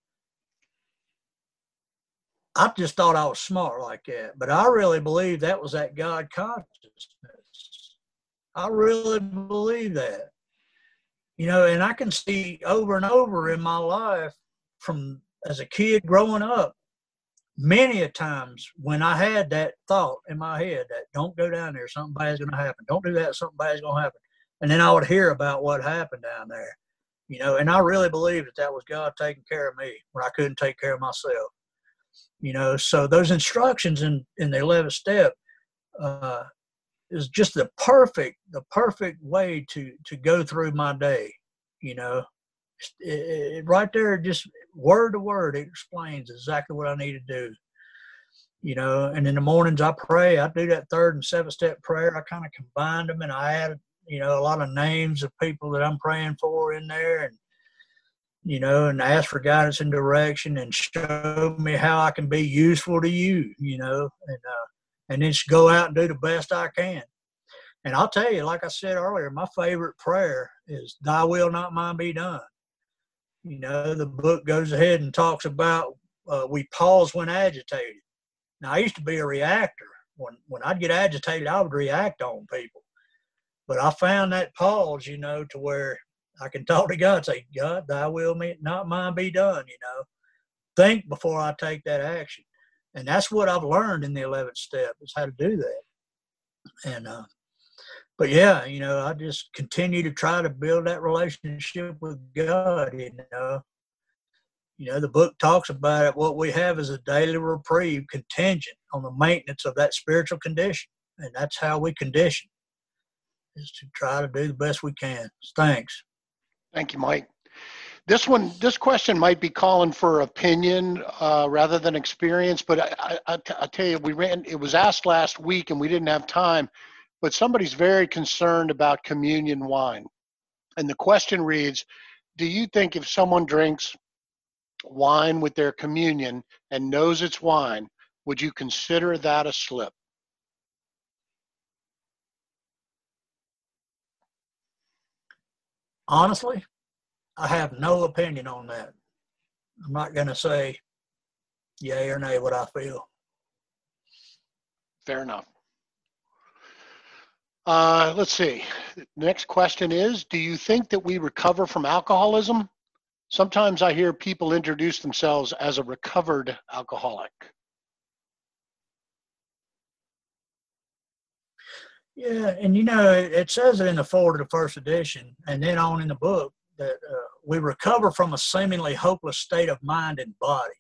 I just thought I was smart like that. But I really believe that was that God consciousness. I really believe that. You know, and I can see over and over in my life from as a kid growing up, many a times when I had that thought in my head that don't go down there, something bad's going to happen. Don't do that, something bad's going to happen. And then I would hear about what happened down there, you know, and I really believe that that was God taking care of me when I couldn't take care of myself, you know. So those instructions in, in the eleventh step uh, is just the perfect, the perfect way to, to go through my day, you know. It, it, right there, just word to word, it explains exactly what I need to do, you know. And in the mornings I pray, I do that third and seventh step prayer. I kind of combined them and I added, you know, a lot of names of people that I'm praying for in there, and, you know, and ask for guidance and direction and show me how I can be useful to you, you know, and, uh, and then just go out and do the best I can. And I'll tell you, like I said earlier, my favorite prayer is thy will, not mine, be done. You know, the book goes ahead and talks about uh, we pause when agitated. Now, I used to be a reactor. When when I'd get agitated, I would react on people. But I found that pause, you know, to where I can talk to God and say, God, thy will, not mine, be done, you know. Think before I take that action. And that's what I've learned in the eleventh step is how to do that. And, uh, But yeah, you know, I just continue to try to build that relationship with God, you know. You know, the book talks about it. What we have is a daily reprieve contingent on the maintenance of that spiritual condition. And that's how we condition, is to try to do the best we can. Thanks. Thank you, Mike. This one, this question might be calling for opinion uh, rather than experience, but I, I, I tell you, we ran, it was asked last week and we didn't have time. But somebody's very concerned about communion wine. And the question reads, do you think if someone drinks wine with their communion and knows it's wine, would you consider that a slip? Honestly, I have no opinion on that. I'm not going to say yay or nay what I feel. Fair enough. Uh, let's see. The next question is, do you think that we recover from alcoholism? Sometimes I hear people introduce themselves as a recovered alcoholic. Yeah, and you know, it, it says it in the forward of the first edition, and then on in the book that uh, we recover from a seemingly hopeless state of mind and body.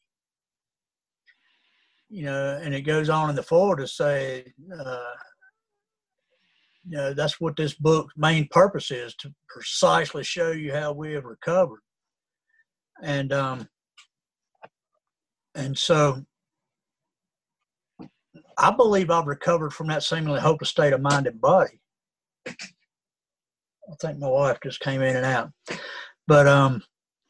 You know, and it goes on in the forward to say, uh, you know, that's what this book's main purpose is, to precisely show you how we have recovered. And um, and so I believe I've recovered from that seemingly hopeless state of mind and body. I think my wife just came in and out. But um,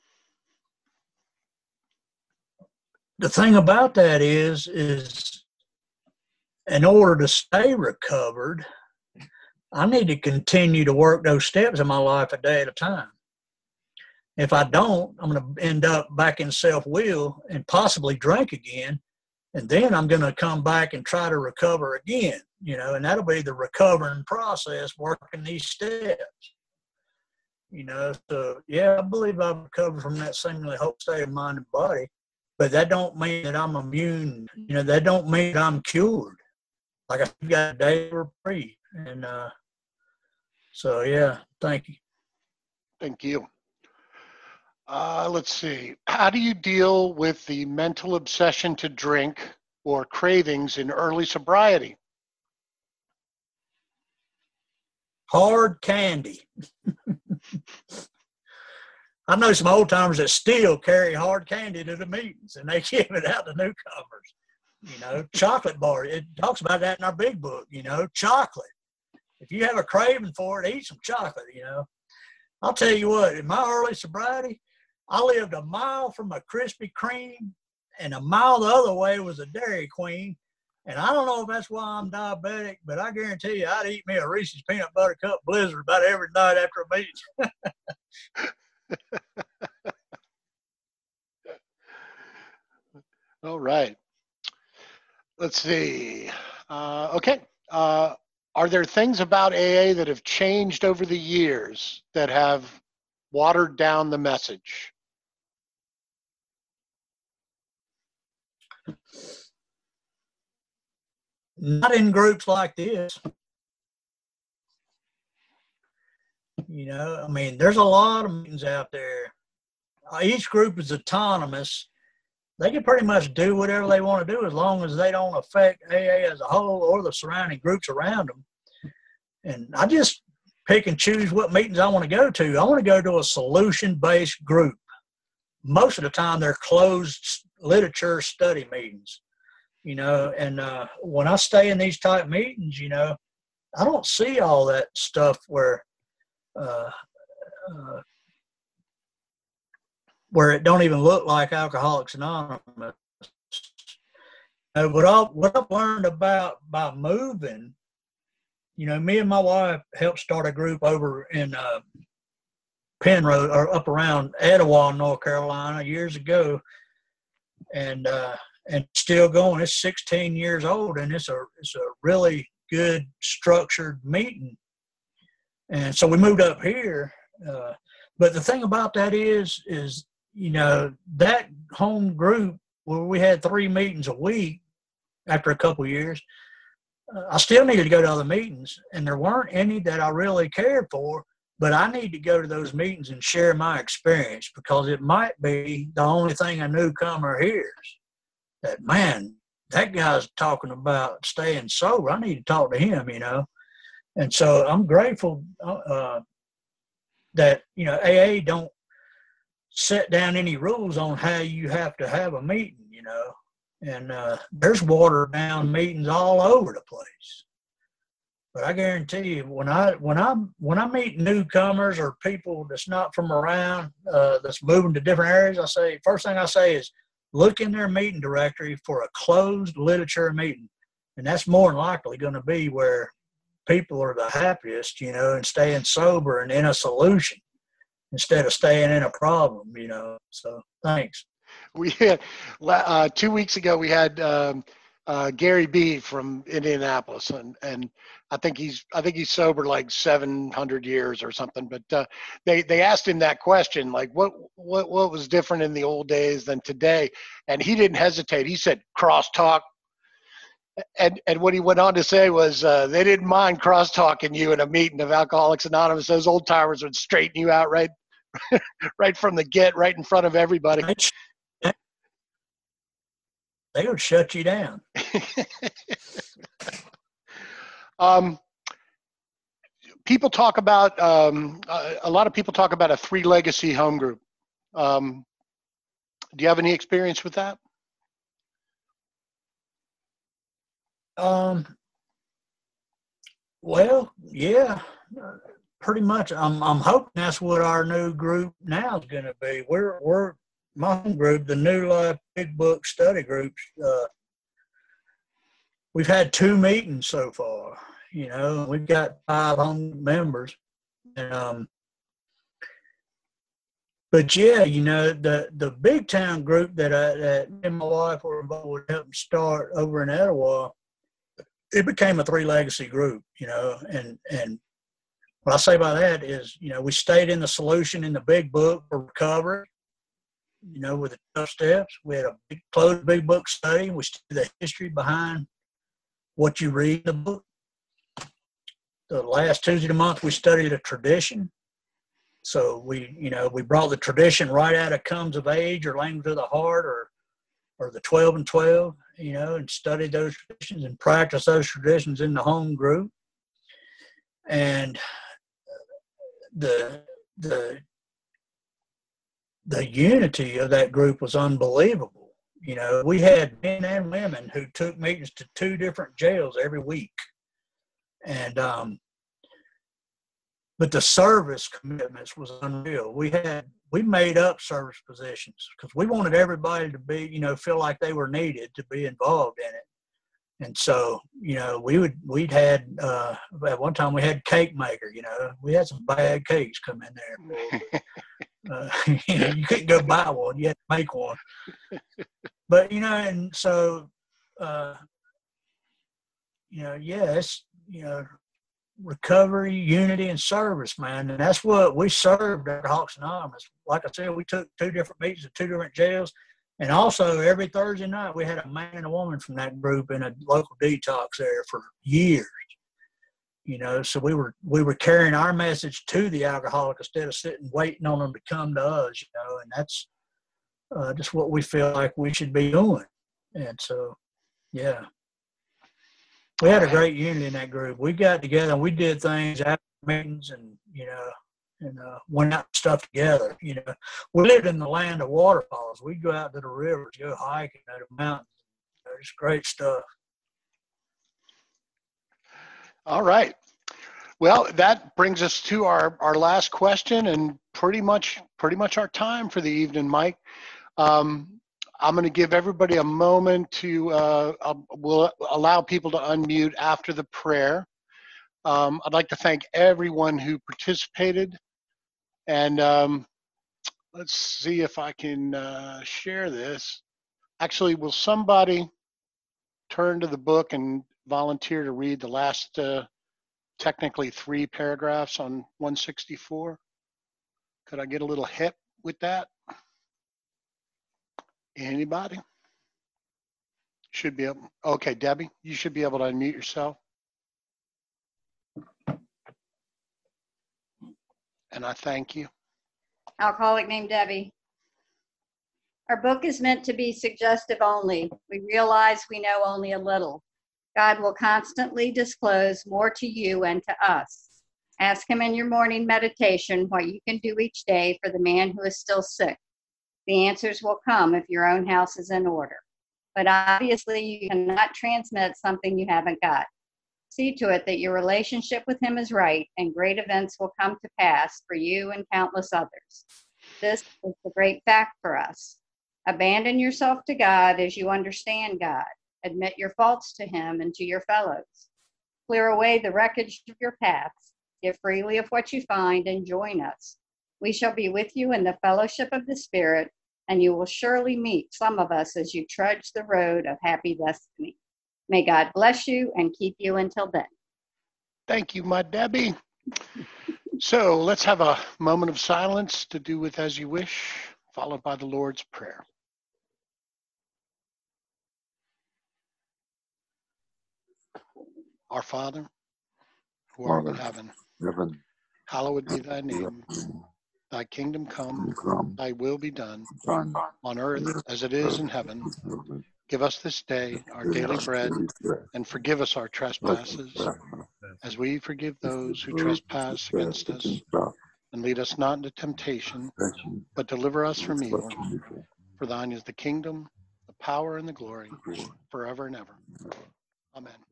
the thing about that is, is in order to stay recovered, I need to continue to work those steps in my life a day at a time. If I don't, I'm going to end up back in self-will and possibly drink again. And then I'm going to come back and try to recover again, you know, and that'll be the recovering process, working these steps. You know, so yeah, I believe I've recovered from that seemingly hopeless state of mind and body, but that don't mean that I'm immune. You know, that don't mean that I'm cured. Like I got a day reprieve. And uh, so, yeah, thank you. Thank you. Uh, let's see. How do you deal with the mental obsession to drink or cravings in early sobriety? Hard candy. I know some old timers that still carry hard candy to the meetings, and they give it out to newcomers. You know, chocolate bar. It talks about that in our big book, you know, chocolate. If you have a craving for it, eat some chocolate, you know. I'll tell you what, in my early sobriety, I lived a mile from a Krispy Kreme, and a mile the other way was a Dairy Queen. And I don't know if that's why I'm diabetic, but I guarantee you I'd eat me a Reese's Peanut Butter Cup Blizzard about every night after a meeting. All right. Let's see. Uh, okay. Uh, are there things about A A that have changed over the years that have watered down the message? Not in groups like this. You know, I mean, there's a lot of meetings out there. Each group is autonomous. They can pretty much do whatever they want to do as long as they don't affect A A as a whole or the surrounding groups around them. And I just pick and choose what meetings I want to go to. I want to go to a solution-based group. Most of the time, they're closed literature study meetings. You know, and uh, when I stay in these type meetings, you know, I don't see all that stuff where uh, uh, where it don't even look like Alcoholics Anonymous. Uh, what, I, what I've learned about by moving, you know, me and my wife helped start a group over in uh, Penrose, or up around Etowah, North Carolina, years ago, and uh, and still going. It's sixteen years old, and it's a it's a really good structured meeting. And so we moved up here. Uh, but the thing about that is, is you know, that home group where we had three meetings a week after a couple of years, uh, I still needed to go to other meetings, and there weren't any that I really cared for. But I need to go to those meetings and share my experience, because it might be the only thing a newcomer hears. That, man, that guy's talking about staying sober. I need to talk to him, you know. And so I'm grateful uh, that, you know, A A don't set down any rules on how you have to have a meeting, you know. And uh, there's watered down meetings all over the place. But I guarantee you, when I when I when I meet newcomers or people that's not from around, uh, that's moving to different areas, I say, first thing I say is, look in their meeting directory for a closed literature meeting. And that's more than likely going to be where people are the happiest, you know, and staying sober and in a solution instead of staying in a problem, you know. So thanks. We had, uh, two weeks ago, we had um, uh, Gary B from Indianapolis, and and I think he's I think he's sober like seven hundred years or something. But uh, they they asked him that question, like what what what was different in the old days than today, and he didn't hesitate. He said crosstalk. And and what he went on to say was uh, they didn't mind cross talking you in a meeting of Alcoholics Anonymous. Those old timers would straighten you out right right from the get, right in front of everybody. They would shut you down. um, people talk about um, a, a lot of people talk about a three legacy home group. Um, do you have any experience with that? Um, well, yeah, pretty much. I'm I'm hoping that's what our new group now is going to be. We're we're my home group, the New Life Big Book Study Groups. Uh, we've had two meetings so far. You know, we've got five home members, and um, but yeah, you know, the the big town group that I that me and my wife were involved with helping start over in Etowah. It became a three legacy group, you know, and, and what I say by that is, you know, we stayed in the solution in the big book for recovery, you know, with the twelve steps. We had a big, closed big book study. We studied the history behind what you read in the book. The last Tuesday of the month, we studied a tradition. So we, you know, we brought the tradition right out of Comes of Age or Language of the Heart or or the twelve and twelve, you know, and studied those traditions and practiced those traditions in the home group. And the the the unity of that group was unbelievable. You know, we had men and women who took meetings to two different jails every week. And um but the service commitments was unreal. We had we made up service positions because we wanted everybody to be, you know, feel like they were needed to be involved in it. And so, you know, we would we'd had uh, at one time we had cake maker. You know, we had some bad cakes come in there. uh, you know, you couldn't go buy one; you had to make one. But you know, and so, uh, you know, yes, you know. Recovery, unity, and service, man. And that's what we served at Alcoholics Anonymous. Like I said, we took two different meetings at two different jails. And also every Thursday night, we had a man and a woman from that group in a local detox there for years. You know, so we were we were carrying our message to the alcoholic instead of sitting waiting on them to come to us, you know, and that's uh, just what we feel like we should be doing. And so, yeah. We had a great unity in that group. We got together and we did things after meetings and, you know, and uh, went out and stuff together. You know, we lived in the land of waterfalls. We'd go out to the rivers, go hiking at the mountains. You know, it's great stuff. All right. Well, that brings us to our, our last question and pretty much pretty much our time for the evening, Mike. Um, I'm going to give everybody a moment to, uh, I'll, we'll allow people to unmute after the prayer. Um, I'd like to thank everyone who participated. And um, let's see if I can uh, share this. Actually, will somebody turn to the book and volunteer to read the last, uh, technically three paragraphs on one sixty-four? Could I get a little help with that? Anybody? Should be able. Okay, Debbie, you should be able to unmute yourself. And I thank you. Alcoholic named Debbie. Our book is meant to be suggestive only. We realize we know only a little. God will constantly disclose more to you and to us. Ask him in your morning meditation what you can do each day for the man who is still sick. The answers will come if your own house is in order. But obviously, you cannot transmit something you haven't got. See to it that your relationship with him is right, and great events will come to pass for you and countless others. This is the great fact for us. Abandon yourself to God as you understand God. Admit your faults to him and to your fellows. Clear away the wreckage of your paths. Give freely of what you find and join us. We shall be with you in the fellowship of the Spirit, and you will surely meet some of us as you trudge the road of happy destiny. May God bless you and keep you until then. Thank you, my Debbie. So let's have a moment of silence to do with as you wish, followed by the Lord's Prayer. Our Father, who art in heaven, Heaven, hallowed be thy name. Thy kingdom come, come, thy will be done, done, on earth as it is in heaven. Give us this day our daily bread, and forgive us our trespasses, as we forgive those who trespass against us. And lead us not into temptation, but deliver us from evil. For thine is the kingdom, the power, and the glory, forever and ever. Amen.